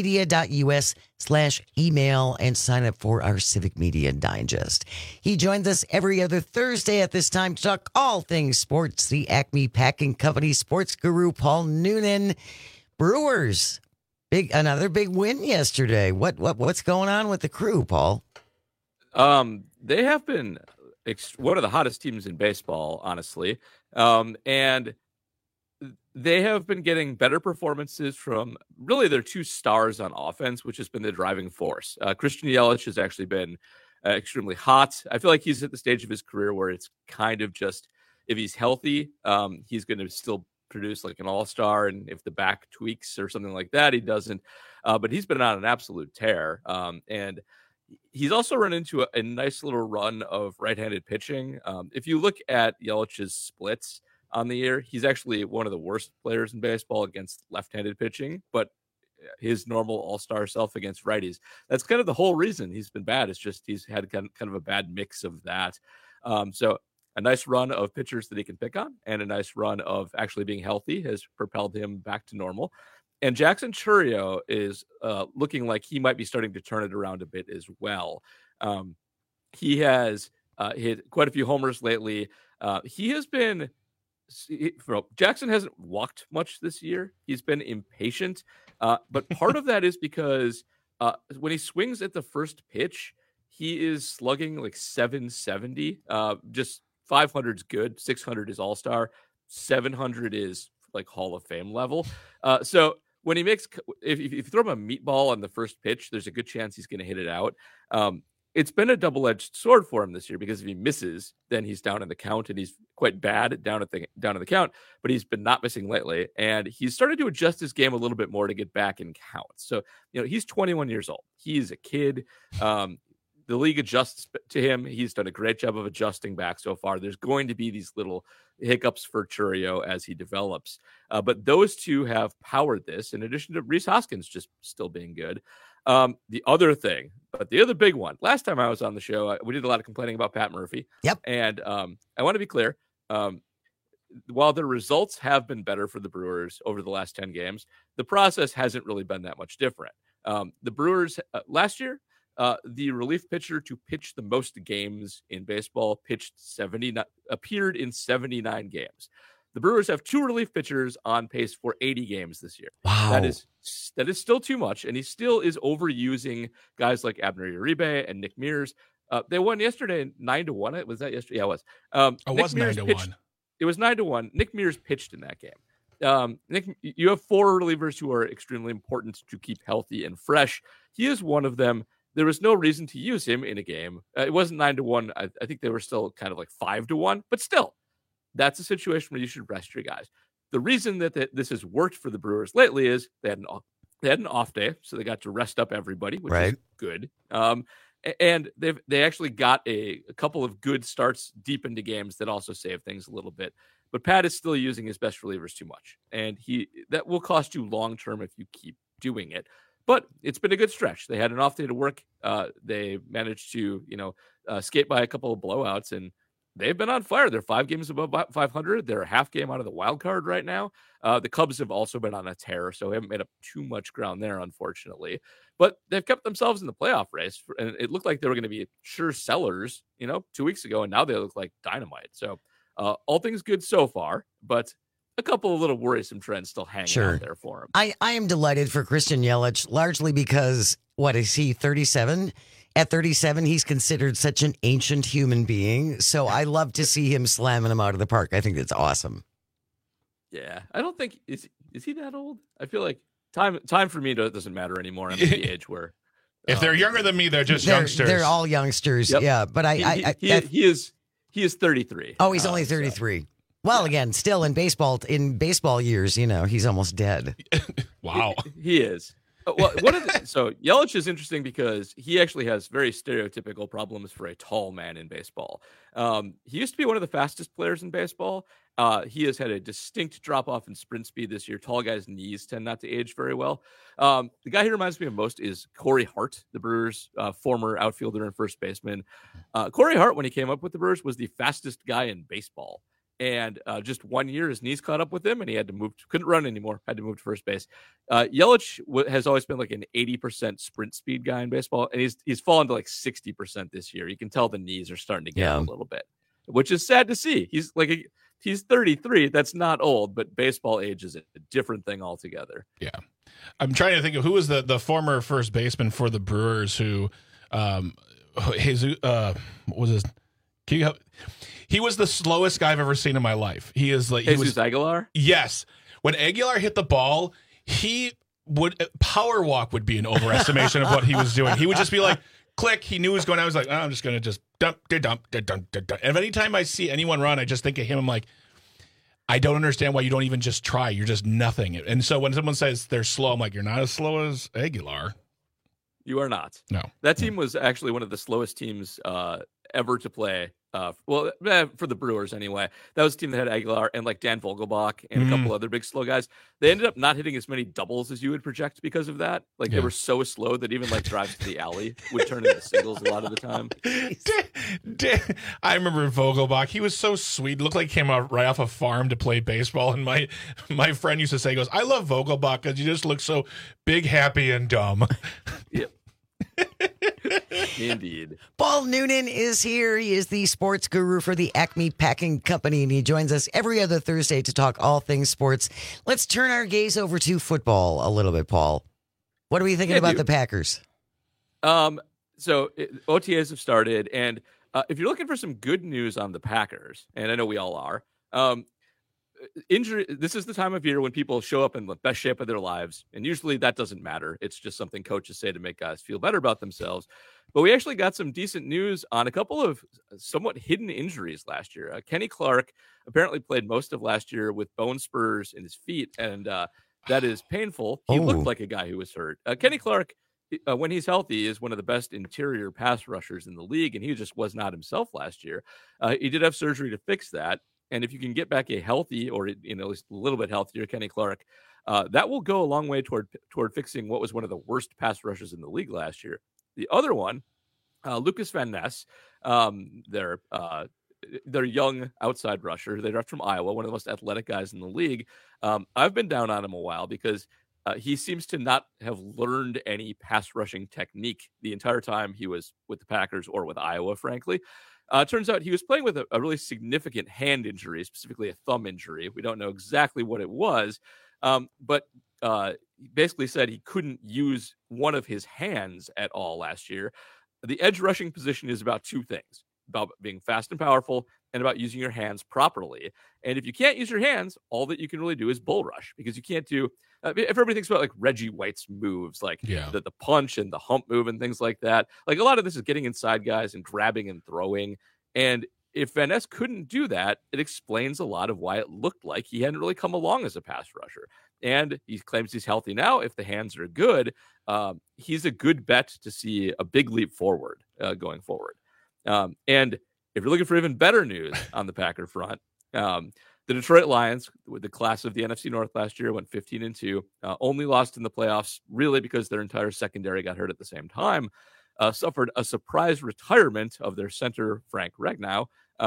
civicmedia.us/email and sign up for our Civic Media Digest. He joins us every other Thursday at this time to talk all things sports. The Acme Packing Company sports guru, Paul Noonan. Brewers, another big win yesterday. What's going on with the crew, Paul? They have been one of the hottest teams in baseball, honestly, and they have been getting better performances from really their two stars on offense, which has been the driving force. Christian Yelich has actually been extremely hot. I feel like he's at the stage of his career where it's kind of just, if he's healthy, he's going to still produce like an all-star, and if the back tweaks or something like that, he doesn't. But he's been on an absolute tear, and he's also run into a nice little run of right-handed pitching. If you look at Yelich's splits on the year, he's actually one of the worst players in baseball against left-handed pitching, but his normal all-star self against righties. That's kind of the whole reason he's been bad. It's just he's had kind of a bad mix of that. So a nice run of pitchers that he can pick on and a nice run of actually being healthy has propelled him back to normal. And Jackson Chourio is looking like he might be starting to turn it around a bit as well. He has hit quite a few homers lately. He has been... Jackson hasn't walked much this year. He's been impatient. But part of that is because when he swings at the first pitch, he is slugging like 770. Just 500 is good. 600 is all-star. 700 is like Hall of Fame level. So when he makes, if you throw him a meatball on the first pitch, there's a good chance he's going to hit it out. It's been a double-edged sword for him this year because if he misses, then he's down in the count, and he's quite bad down in the count. But he's been not missing lately, and he's started to adjust his game a little bit more to get back in counts. So he's 21 years old. He's a kid. The league adjusts to him. He's done a great job of adjusting back so far. There's going to be these little hiccups for Chourio as he develops. But those two have powered this, in addition to Rhys Hoskins just still being good. The other thing, but the other big one, last time I was on the show, we did a lot of complaining about Pat Murphy. Yep. And I want to be clear. While the results have been better for the Brewers over the last 10 games, the process hasn't really been that much different. The Brewers last year, the relief pitcher to pitch the most games in baseball appeared in 79 games. The Brewers have two relief pitchers on pace for 80 games this year. Wow. That is still too much, and he still is overusing guys like Abner Uribe and Nick Mears. They won yesterday 9-1. Was that yesterday? Yeah, it was. It was 9-1. It was 9-1. Nick Mears pitched in that game. Nick, you have four relievers who are extremely important to keep healthy and fresh. He is one of them. There was no reason to use him in a game. It wasn't 9-1. I think they were still kind of like 5-1, but still, that's a situation where you should rest your guys. The reason that this has worked for the Brewers lately is they had an off day, so they got to rest up everybody, which is good. And they actually got a couple of good starts deep into games that also saved things a little bit. But Pat is still using his best relievers too much, and that will cost you long term if you keep doing it. But it's been a good stretch. They had an off day to work. They managed to skate by a couple of blowouts, and they've been on fire. They're 5 games above 500. They're a half game out of the wild card right now. The Cubs have also been on a tear, so they haven't made up too much ground there, unfortunately. But they've kept themselves in the playoff race, and it looked like they were going to be sure sellers, 2 weeks ago, and now they look like dynamite. So all things good so far, but a couple of little worrisome trends still hanging out there for him. I am delighted for Christian Yelich, largely because, what is he, 37? At 37, he's considered such an ancient human being. So I love to see him slamming him out of the park. I think that's awesome. Yeah, I don't think is he that old? I feel like time for me doesn't matter anymore. I'm at the age where if they're younger than me, they're just youngsters. They're all youngsters. Yep. Yeah, but he is 33. Oh, he's only 33. Well, again, still in baseball years, he's almost dead. Wow, he is. Well, so Yelich is interesting because he actually has very stereotypical problems for a tall man in baseball. He used to be one of the fastest players in baseball. He has had a distinct drop off in sprint speed this year. Tall guys' knees tend not to age very well. The guy he reminds me of most is Corey Hart, the Brewers' former outfielder and first baseman. Corey Hart, when he came up with the Brewers, was the fastest guy in baseball. And just 1 year, his knees caught up with him, and he had to move. Couldn't run anymore. Had to move to first base. Yelich has always been like an 80% sprint speed guy in baseball, and he's fallen to like 60% this year. You can tell the knees are starting to get a little bit, which is sad to see. He's 33. That's not old, but baseball age is a different thing altogether. Yeah, I'm trying to think of who was the former first baseman for the Brewers who, was his. He was the slowest guy I've ever seen in my life. He is like Jesus Aguilar. Yes, when Aguilar hit the ball, he would power walk would be an overestimation of what he was doing. He would just be like, click. He knew he was going. I was like, oh, I'm just going to just dump. And anytime I see anyone run, I just think of him. I'm like, I don't understand why you don't even just try. You're just nothing. And so when someone says they're slow, I'm like, you're not as slow as Aguilar. You are not. No. That team was actually one of the slowest teams ever to play. For the Brewers anyway. That was a team that had Aguilar and like Dan Vogelbach and a couple other big slow guys. They ended up not hitting as many doubles as you would project because of that. Like they were so slow that even like drives to the alley would turn into singles a lot of the time. I remember Vogelbach. He was so sweet. Looked like he came out right off a farm to play baseball. And my friend used to say, he goes, I love Vogelbach because you just look so big, happy, and dumb. Yep. Indeed. Paul Noonan is here. He is the sports guru for the Acme Packing Company, and he joins us every other Thursday to talk all things sports. Let's turn our gaze over to football a little bit, Paul. What are we thinking about the Packers? So OTAs have started, and if you're looking for some good news on the Packers, and I know we all are, injury. This is the time of year when people show up in the best shape of their lives, and usually that doesn't matter. It's just something coaches say to make guys feel better about themselves. But we actually got some decent news on a couple of somewhat hidden injuries last year. Kenny Clark apparently played most of last year with bone spurs in his feet, and that is painful. He looked like a guy who was hurt. Kenny Clark, when he's healthy, is one of the best interior pass rushers in the league, and he just was not himself last year. He did have surgery to fix that. And if you can get back a healthy or, at least a little bit healthier Kenny Clark, that will go a long way toward fixing what was one of the worst pass rushers in the league last year. The other one, Lucas Van Ness, their young outside rusher. They draft from Iowa, one of the most athletic guys in the league. I've been down on him a while because he seems to not have learned any pass rushing technique the entire time he was with the Packers or with Iowa, frankly. Turns out he was playing with a really significant hand injury, specifically a thumb injury. We don't know exactly what it was, but he basically said he couldn't use one of his hands at all last year. The edge rushing position is about two things: about being fast and powerful and about using your hands properly. And if you can't use your hands, all that you can really do is bull rush, because you can't do if everybody thinks about like Reggie White's moves, like the punch and the hump move and things like that. Like a lot of this is getting inside guys and grabbing and throwing. And if Van Ness couldn't do that, it explains a lot of why it looked like he hadn't really come along as a pass rusher. And he claims he's healthy now. If the hands are good, he's a good bet to see a big leap forward going forward. And if you're looking for even better news on the Packer front, the Detroit Lions, with the class of the NFC North last year, went 15-2, only lost in the playoffs really because their entire secondary got hurt at the same time, suffered a surprise retirement of their center, Frank Ragnow.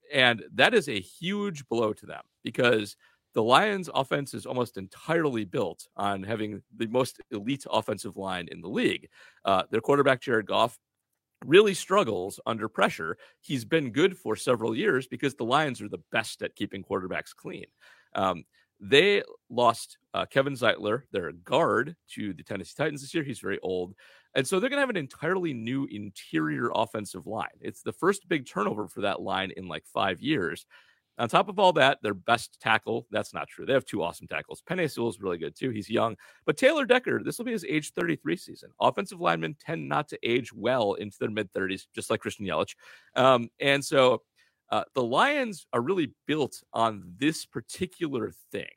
And that is a huge blow to them because the Lions offense is almost entirely built on having the most elite offensive line in the league. Their quarterback, Jared Goff, really struggles under pressure. He's been good for several years because the Lions are the best at keeping quarterbacks clean. They lost Kevin Zeitler, their guard, to the Tennessee Titans this year. He's very old. And so they're going to have an entirely new interior offensive line. It's the first big turnover for that line in like 5 years. On top of all that, their best tackle, that's not true. They have 2 awesome tackles. Penei Sewell is really good too. He's young. But Taylor Decker, this will be his age 33 season. Offensive linemen tend not to age well into their mid-30s, just like Christian Yelich. And so the Lions are really built on this particular thing.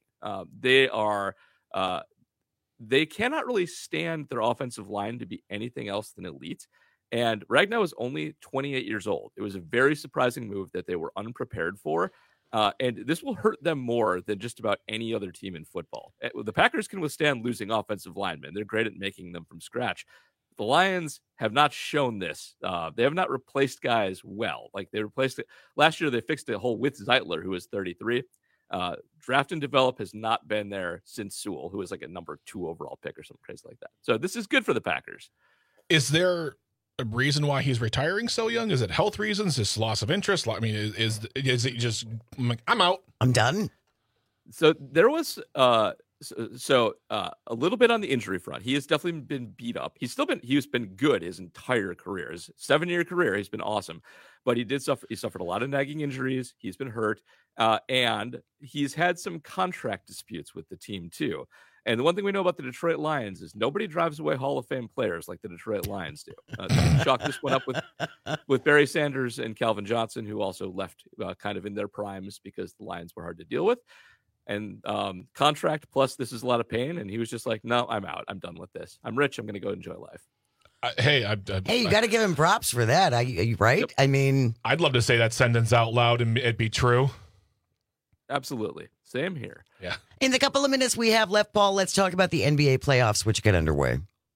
They cannot really stand their offensive line to be anything else than elite. And Ragnow is only 28 years old. It was a very surprising move that they were unprepared for. And this will hurt them more than just about any other team in football. The Packers can withstand losing offensive linemen. They're great at making them from scratch. The Lions have not shown this. They have not replaced guys well. Like they replaced it last year. They fixed it whole with Zeitler, who is 33. Draft and develop has not been there since Sewell, who was like a number 2 overall pick or something crazy like that. So this is good for the Packers. Is there a reason why he's retiring so young? Is it health reasons? Is loss of interest? I mean, is it just I'm out, I'm done? So there was a little bit on the injury front. He has definitely been beat up. He's been good his entire career. His 7-year career, he's been awesome. But he suffered a lot of nagging injuries. He's been hurt. And he's had some contract disputes with the team too. And the one thing we know about the Detroit Lions is nobody drives away Hall of Fame players like the Detroit Lions do. Chalk just went up with Barry Sanders and Calvin Johnson, who also left kind of in their primes because the Lions were hard to deal with. And contract plus this is a lot of pain. And he was just like, no, I'm out. I'm done with this. I'm rich. I'm going to go enjoy life. Hey, you got to give him props for that. Right? Yep. I mean, I'd love to say that sentence out loud and it be true. Absolutely. Same here. Yeah. In the couple of minutes we have left, Paul, let's talk about the NBA playoffs, which get underway.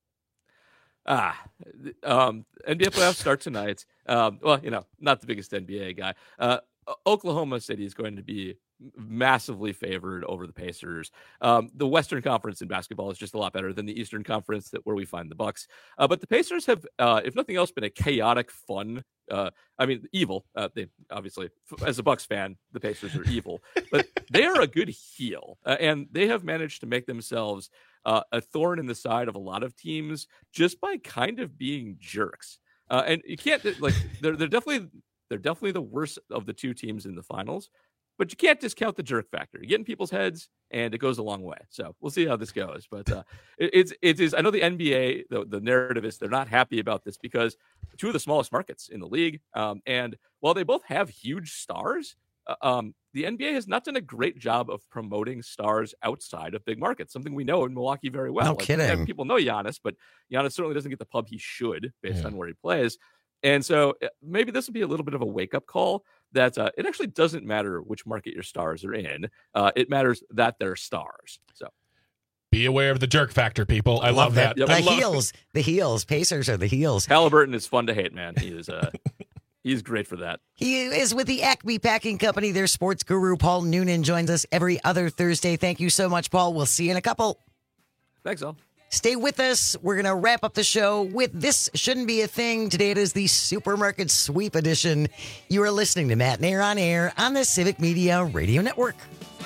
NBA playoffs start tonight. Well, not the biggest NBA guy. Oklahoma City is going to be massively favored over the Pacers. The Western Conference in basketball is just a lot better than the Eastern Conference, where we find the Bucks. But the Pacers have, if nothing else, been a chaotic, fun. Evil. They obviously, as a Bucks fan, the Pacers are evil, but they are a good heel, and they have managed to make themselves a thorn in the side of a lot of teams just by kind of being jerks. And you can't they're definitely the worst of the 2 teams in the finals. But you can't discount the jerk factor. You get in people's heads, and it goes a long way. So we'll see how this goes. But it is. I know the NBA, the narrative is they're not happy about this because 2 of the smallest markets in the league. And while they both have huge stars, the NBA has not done a great job of promoting stars outside of big markets, something we know in Milwaukee very well. No kidding. People know Giannis, but Giannis certainly doesn't get the pub he should based on where he plays. And so maybe this will be a little bit of a wake-up call that it actually doesn't matter which market your stars are in. It matters that they're stars. So be aware of the jerk factor, people. I love that. Yep. The heels. Pacers are the heels. Halliburton is fun to hate, man. He is he's great for that. He is with the Acme Packing Company. Their sports guru, Paul Noonan, joins us every other Thursday. Thank you so much, Paul. We'll see you in a couple. Thanks, all. Stay with us. We're going to wrap up the show with This Shouldn't Be a Thing. Today it is the Supermarket Sweep Edition. You are listening to Matt and Air on Air on the Civic Media Radio Network.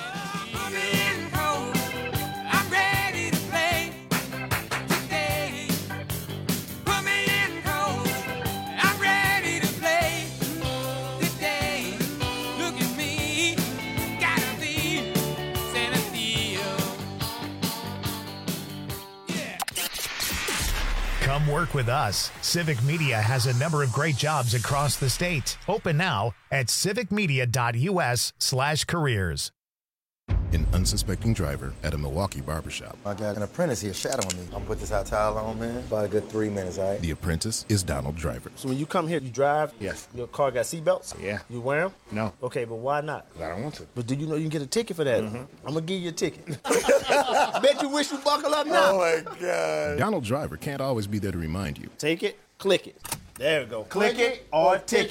Come work with us. Civic Media has a number of great jobs across the state. Open now at civicmedia.us/careers. An unsuspecting driver at a Milwaukee barbershop. I got an apprentice here shadowing me. I'm gonna put this hot towel on, man. About a good 3 minutes, all right? The apprentice is Donald Driver. So when you come here, you drive? Yes. Your car got seatbelts? Yeah. You wear them? No. Okay, but why not? I don't want to. But do you know you can get a ticket for that? Mm-hmm. I'm gonna give you a ticket. I bet you wish you buckle up now. Oh my God. Donald Driver can't always be there to remind you. Take it, click it. There we go. Click it or ticket.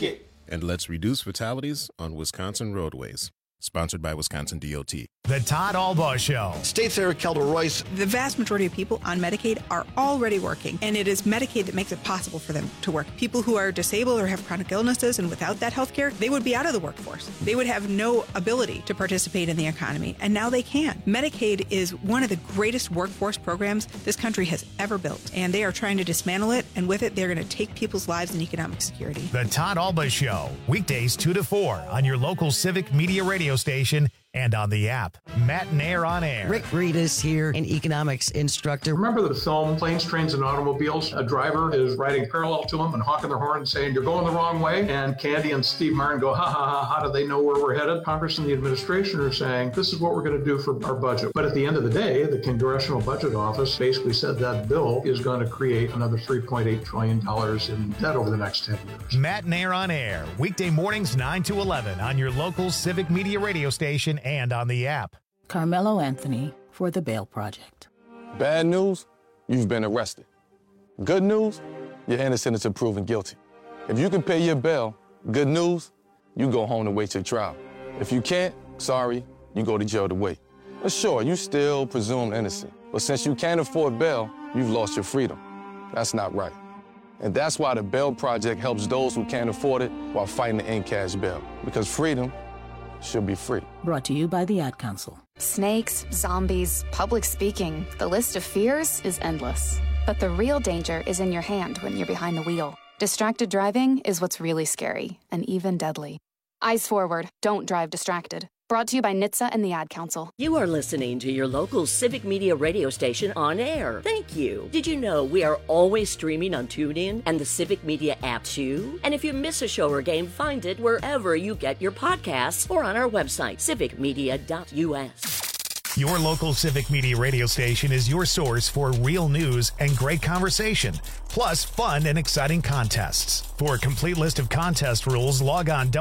and let's reduce fatalities on Wisconsin roadways. Sponsored by Wisconsin DOT. The Todd Albaugh Show. State Senator Kelda Royce. The vast majority of people on Medicaid are already working, and it is Medicaid that makes it possible for them to work. People who are disabled or have chronic illnesses and without that health care, they would be out of the workforce. They would have no ability to participate in the economy, and now they can. Medicaid is one of the greatest workforce programs this country has ever built, and they are trying to dismantle it, and with it, they're going to take people's lives and economic security. The Todd Albaugh Show, weekdays 2 to 4 on your local Civic Media radio station and on the app. Matt Nair on air. Rick Reed is here, an economics instructor. Remember the film Planes, Trains, and Automobiles? A driver is riding parallel to him and honking their horn and saying, "You're going the wrong way." And Candy and Steve Martin go, "Ha ha ha, how do they know where we're headed?" Congress and the administration are saying, "This is what we're going to do for our budget." But at the end of the day, the Congressional Budget Office basically said that bill is going to create another $3.8 trillion in debt over the next 10 years. Matt Nair on air, weekday mornings 9 to 11 on your local Civic Media radio station and on the app. Carmelo Anthony for the Bail Project. Bad news, you've been arrested. Good news, you're innocent until proven guilty. If you can pay your bail, good news, you go home to wait your trial. If you can't, sorry, you go to jail to wait. But sure, you still presumed innocent. But since you can't afford bail, you've lost your freedom. That's not right. And that's why the Bail Project helps those who can't afford it while fighting to end cash bail. Because freedom should be free. Brought to you by the Ad Council. Snakes, zombies, public speaking. The list of fears is endless. But the real danger is in your hand when you're behind the wheel. Distracted driving is what's really scary and even deadly. Eyes forward. Don't drive distracted. Brought to you by NHTSA and the Ad Council. You are listening to your local Civic Media radio station on air. Thank you. Did you know we are always streaming on TuneIn and the Civic Media app too? And if you miss a show or game, find it wherever you get your podcasts or on our website, civicmedia.us. Your local Civic Media radio station is your source for real news and great conversation, plus fun and exciting contests. For a complete list of contest rules, log on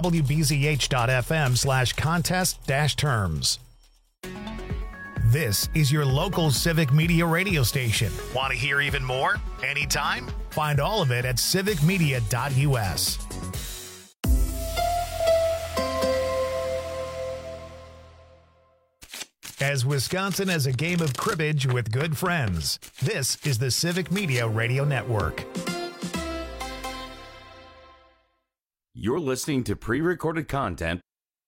wbzh.fm/contest-terms. This is your local Civic Media radio station. Want to hear even more? Anytime? Find all of it at civicmedia.us. As Wisconsin has a game of cribbage with good friends, this is the Civic Media Radio Network. You're listening to pre-recorded content.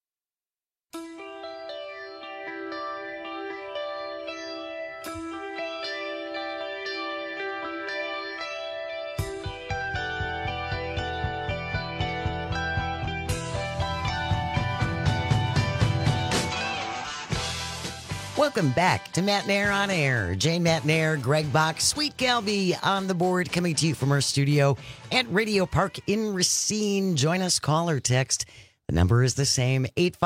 Welcome back to Matt Nair on Air. Jane Matt Nair, Greg Bach, Sweet Galby on the board, coming to you from our studio at Radio Park in Racine. Join us, call or text. The number is the same,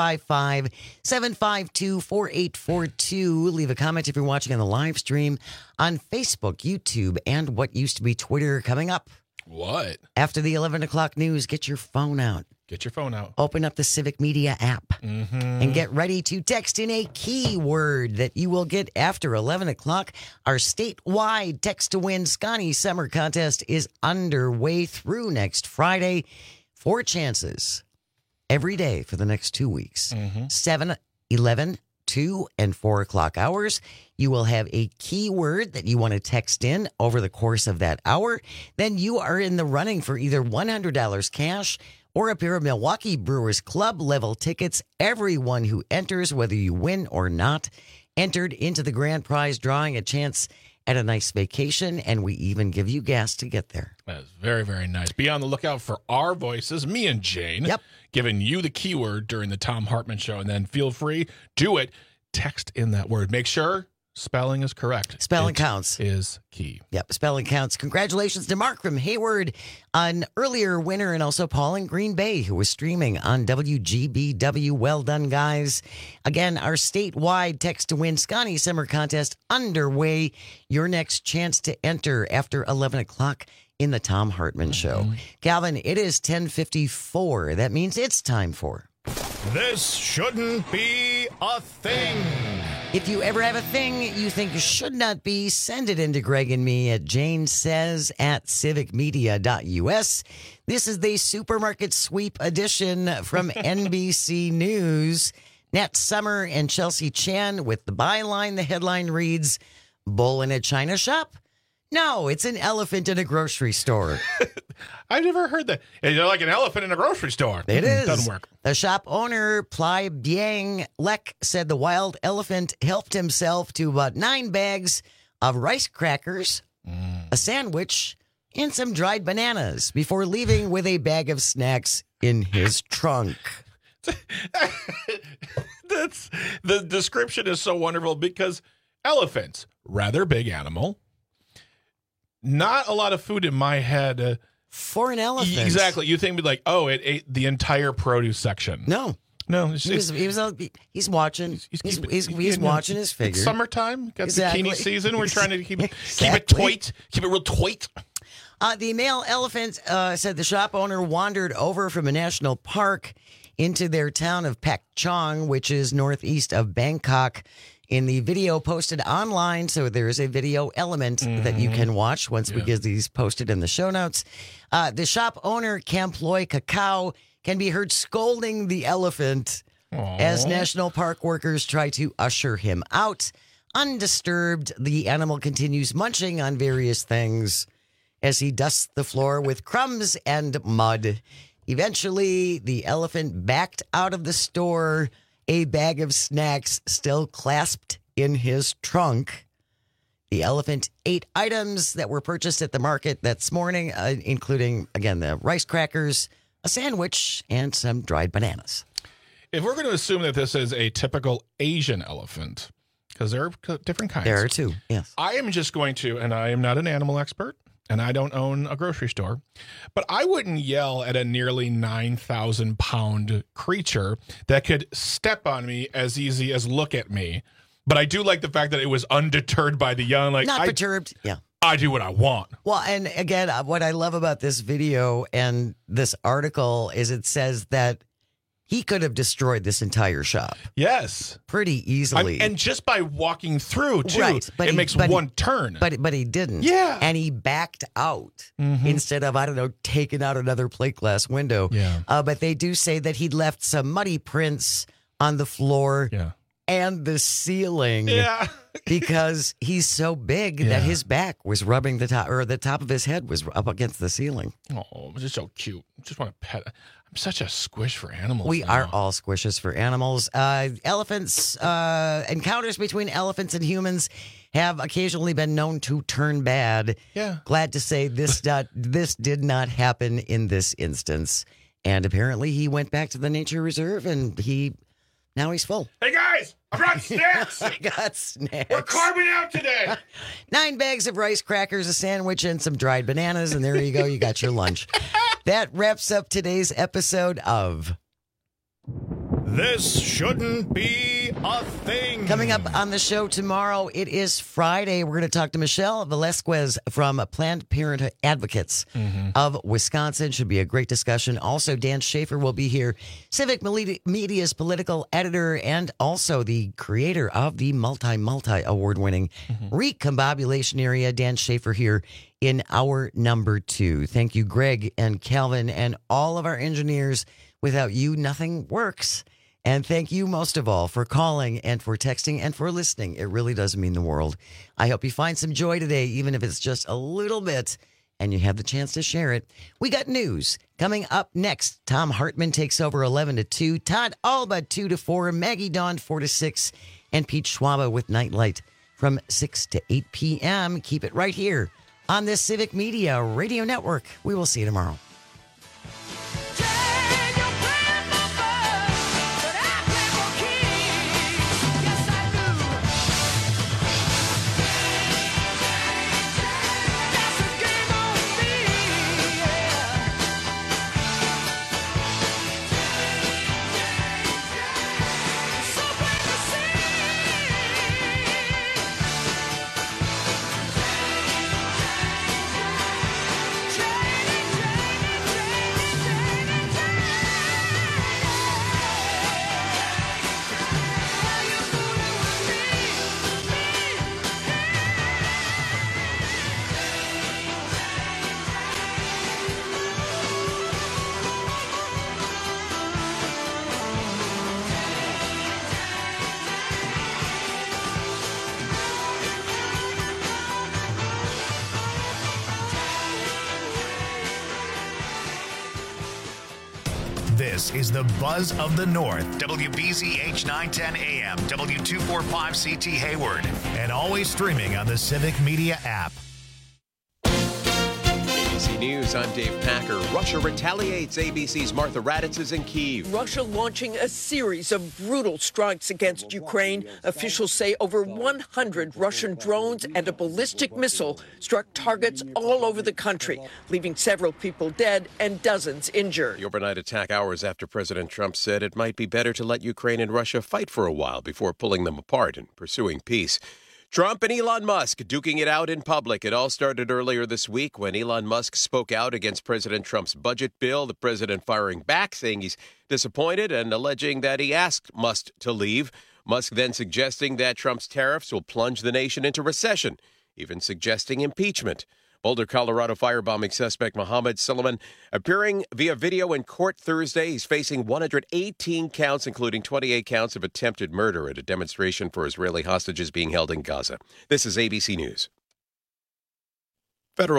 855-752-4842. Leave a comment if you're watching on the live stream on Facebook, YouTube, and what used to be Twitter. Coming up. What? After the 11 o'clock news, get your phone out. Get your phone out. Open up the Civic Media app and get ready to text in a keyword that you will get after 11 o'clock. Our statewide Text to Win Scotty Summer Contest is underway through next Friday. 4 chances every day for the next 2 weeks. 7, 11, 2, and 4 o'clock hours. You will have a keyword that you want to text in over the course of that hour. Then you are in the running for either $100 cash or a pair of Milwaukee Brewers Club level tickets. Everyone who enters, whether you win or not, entered into the grand prize drawing, a chance at a nice vacation, and we even give you gas to get there. That's very, very nice. Be on the lookout for our voices, me and Jane, giving you the keyword during the Thom Hartmann Show, and then feel free, do it, text in that word. Make sure spelling is correct. Spelling counts. Is key. Yep, spelling counts. Congratulations to Mark from Hayward, an earlier winner, and also Paul in Green Bay, who was streaming on WGBW. Well done, guys. Again, our statewide Text to Win Scotty Summer Contest underway. Your next chance to enter after 11 o'clock in the Thom Hartmann Show. Calvin, it is 10:54. That means it's time for... This shouldn't be a thing. If you ever have a thing you think should not be, send it in to Greg and me at janesays@civicmedia.us. This is the Supermarket Sweep edition from NBC News. Nat Summer and Chelsea Chan with the byline. The headline reads, "Bull in a China shop? No, it's an elephant in a grocery store." I've never heard that. They're like an elephant in a grocery store. It is. Doesn't work. The shop owner, Plai Biang Lek, said the wild elephant helped himself to about 9 bags of rice crackers, a sandwich, and some dried bananas before leaving with a bag of snacks in his trunk. The description is so wonderful because elephants, rather big animal, not a lot of food in my head. For an elephant. Exactly. You think like, oh, it ate the entire produce section. No. It's he's watching. He's watching his figure. It's summertime. Got Exactly. zucchini season. We're trying to keep it Exactly. keep it real toit. The male elephant said the shop owner wandered over from a national park into their town of Pak Chong, which is northeast of Bangkok. In the video posted online, so there is a video element that you can watch once we get these posted in the show notes. The shop owner, Camploy Cacao, can be heard scolding the elephant as national park workers try to usher him out. Undisturbed, the animal continues munching on various things as he dusts the floor with crumbs and mud. Eventually, the elephant backed out of the store, a bag of snacks still clasped in his trunk. The elephant ate items that were purchased at the market this morning, including, again, the rice crackers, a sandwich, and some dried bananas. If we're going to assume that this is a typical Asian elephant, because there are different kinds. There are two, yes. I am just going to, and I am not an animal expert, and I don't own a grocery store, but I wouldn't yell at a nearly 9,000-pound creature that could step on me as easy as look at me. But I do like the fact that it was undeterred by the young. Not perturbed, yeah. I do what I want. Well, and again, what I love about this video and this article is it says that he could have destroyed this entire shop. Yes. Pretty easily. And just by walking through, too, right, it makes one turn. But he didn't. Yeah. And he backed out instead of, I don't know, taking out another plate glass window. Yeah. But they do say that he left some muddy prints on the floor and the ceiling. Yeah. Because he's so big that his back was rubbing the top of his head was up against the ceiling. Oh, it's just so cute. I just want to pet it. I'm such a squish for animals. We are all squishes for animals. Elephants, encounters between elephants and humans have occasionally been known to turn bad. Yeah. Glad to say this did not happen in this instance. And apparently he went back to the nature reserve and now he's full. Hey guys, I brought snacks. I got snacks. We're carving out today. 9 bags of rice crackers, a sandwich, and some dried bananas. And there you go. You got your lunch. That wraps up today's episode of This Shouldn't Be a Thing. Coming up on the show tomorrow, it is Friday. We're going to talk to Michelle Velasquez from Planned Parenthood Advocates of Wisconsin. Should be a great discussion. Also, Dan Schaefer will be here, Civic Media's political editor and also the creator of the multi award-winning Recombobulation Area. Dan Schaefer here in hour number 2. Thank you, Greg and Calvin and all of our engineers. Without you, nothing works. And thank you most of all for calling and for texting and for listening. It really does mean the world. I hope you find some joy today, even if it's just a little bit, and you have the chance to share it. We got news coming up next. Tom Hartman takes over 11 to 2. Todd Alba 2 to 4. Maggie Dawn 4 to 6. And Pete Schwaba with Nightlight from 6 to 8 p.m. Keep it right here on the Civic Media Radio Network. We will see you tomorrow. This is the Buzz of the North. WBZH 910 AM, W245 CT Hayward, and always streaming on the Civic Media app. ABC News, I'm Dave Packer. Russia retaliates. ABC's Martha Raddatz is in Kyiv. Russia launching a series of brutal strikes against Ukraine. Officials say over 100 Russian drones and a ballistic missile struck targets all over the country, leaving several people dead and dozens injured. The overnight attack hours after President Trump said it might be better to let Ukraine and Russia fight for a while before pulling them apart and pursuing peace. Trump and Elon Musk duking it out in public. It all started earlier this week when Elon Musk spoke out against President Trump's budget bill, the president firing back, saying he's disappointed and alleging that he asked Musk to leave. Musk then suggesting that Trump's tariffs will plunge the nation into recession, even suggesting impeachment. Boulder, Colorado firebombing suspect Mohammed Suleiman appearing via video in court Thursday. He's facing 118 counts, including 28 counts of attempted murder at a demonstration for Israeli hostages being held in Gaza. This is ABC News.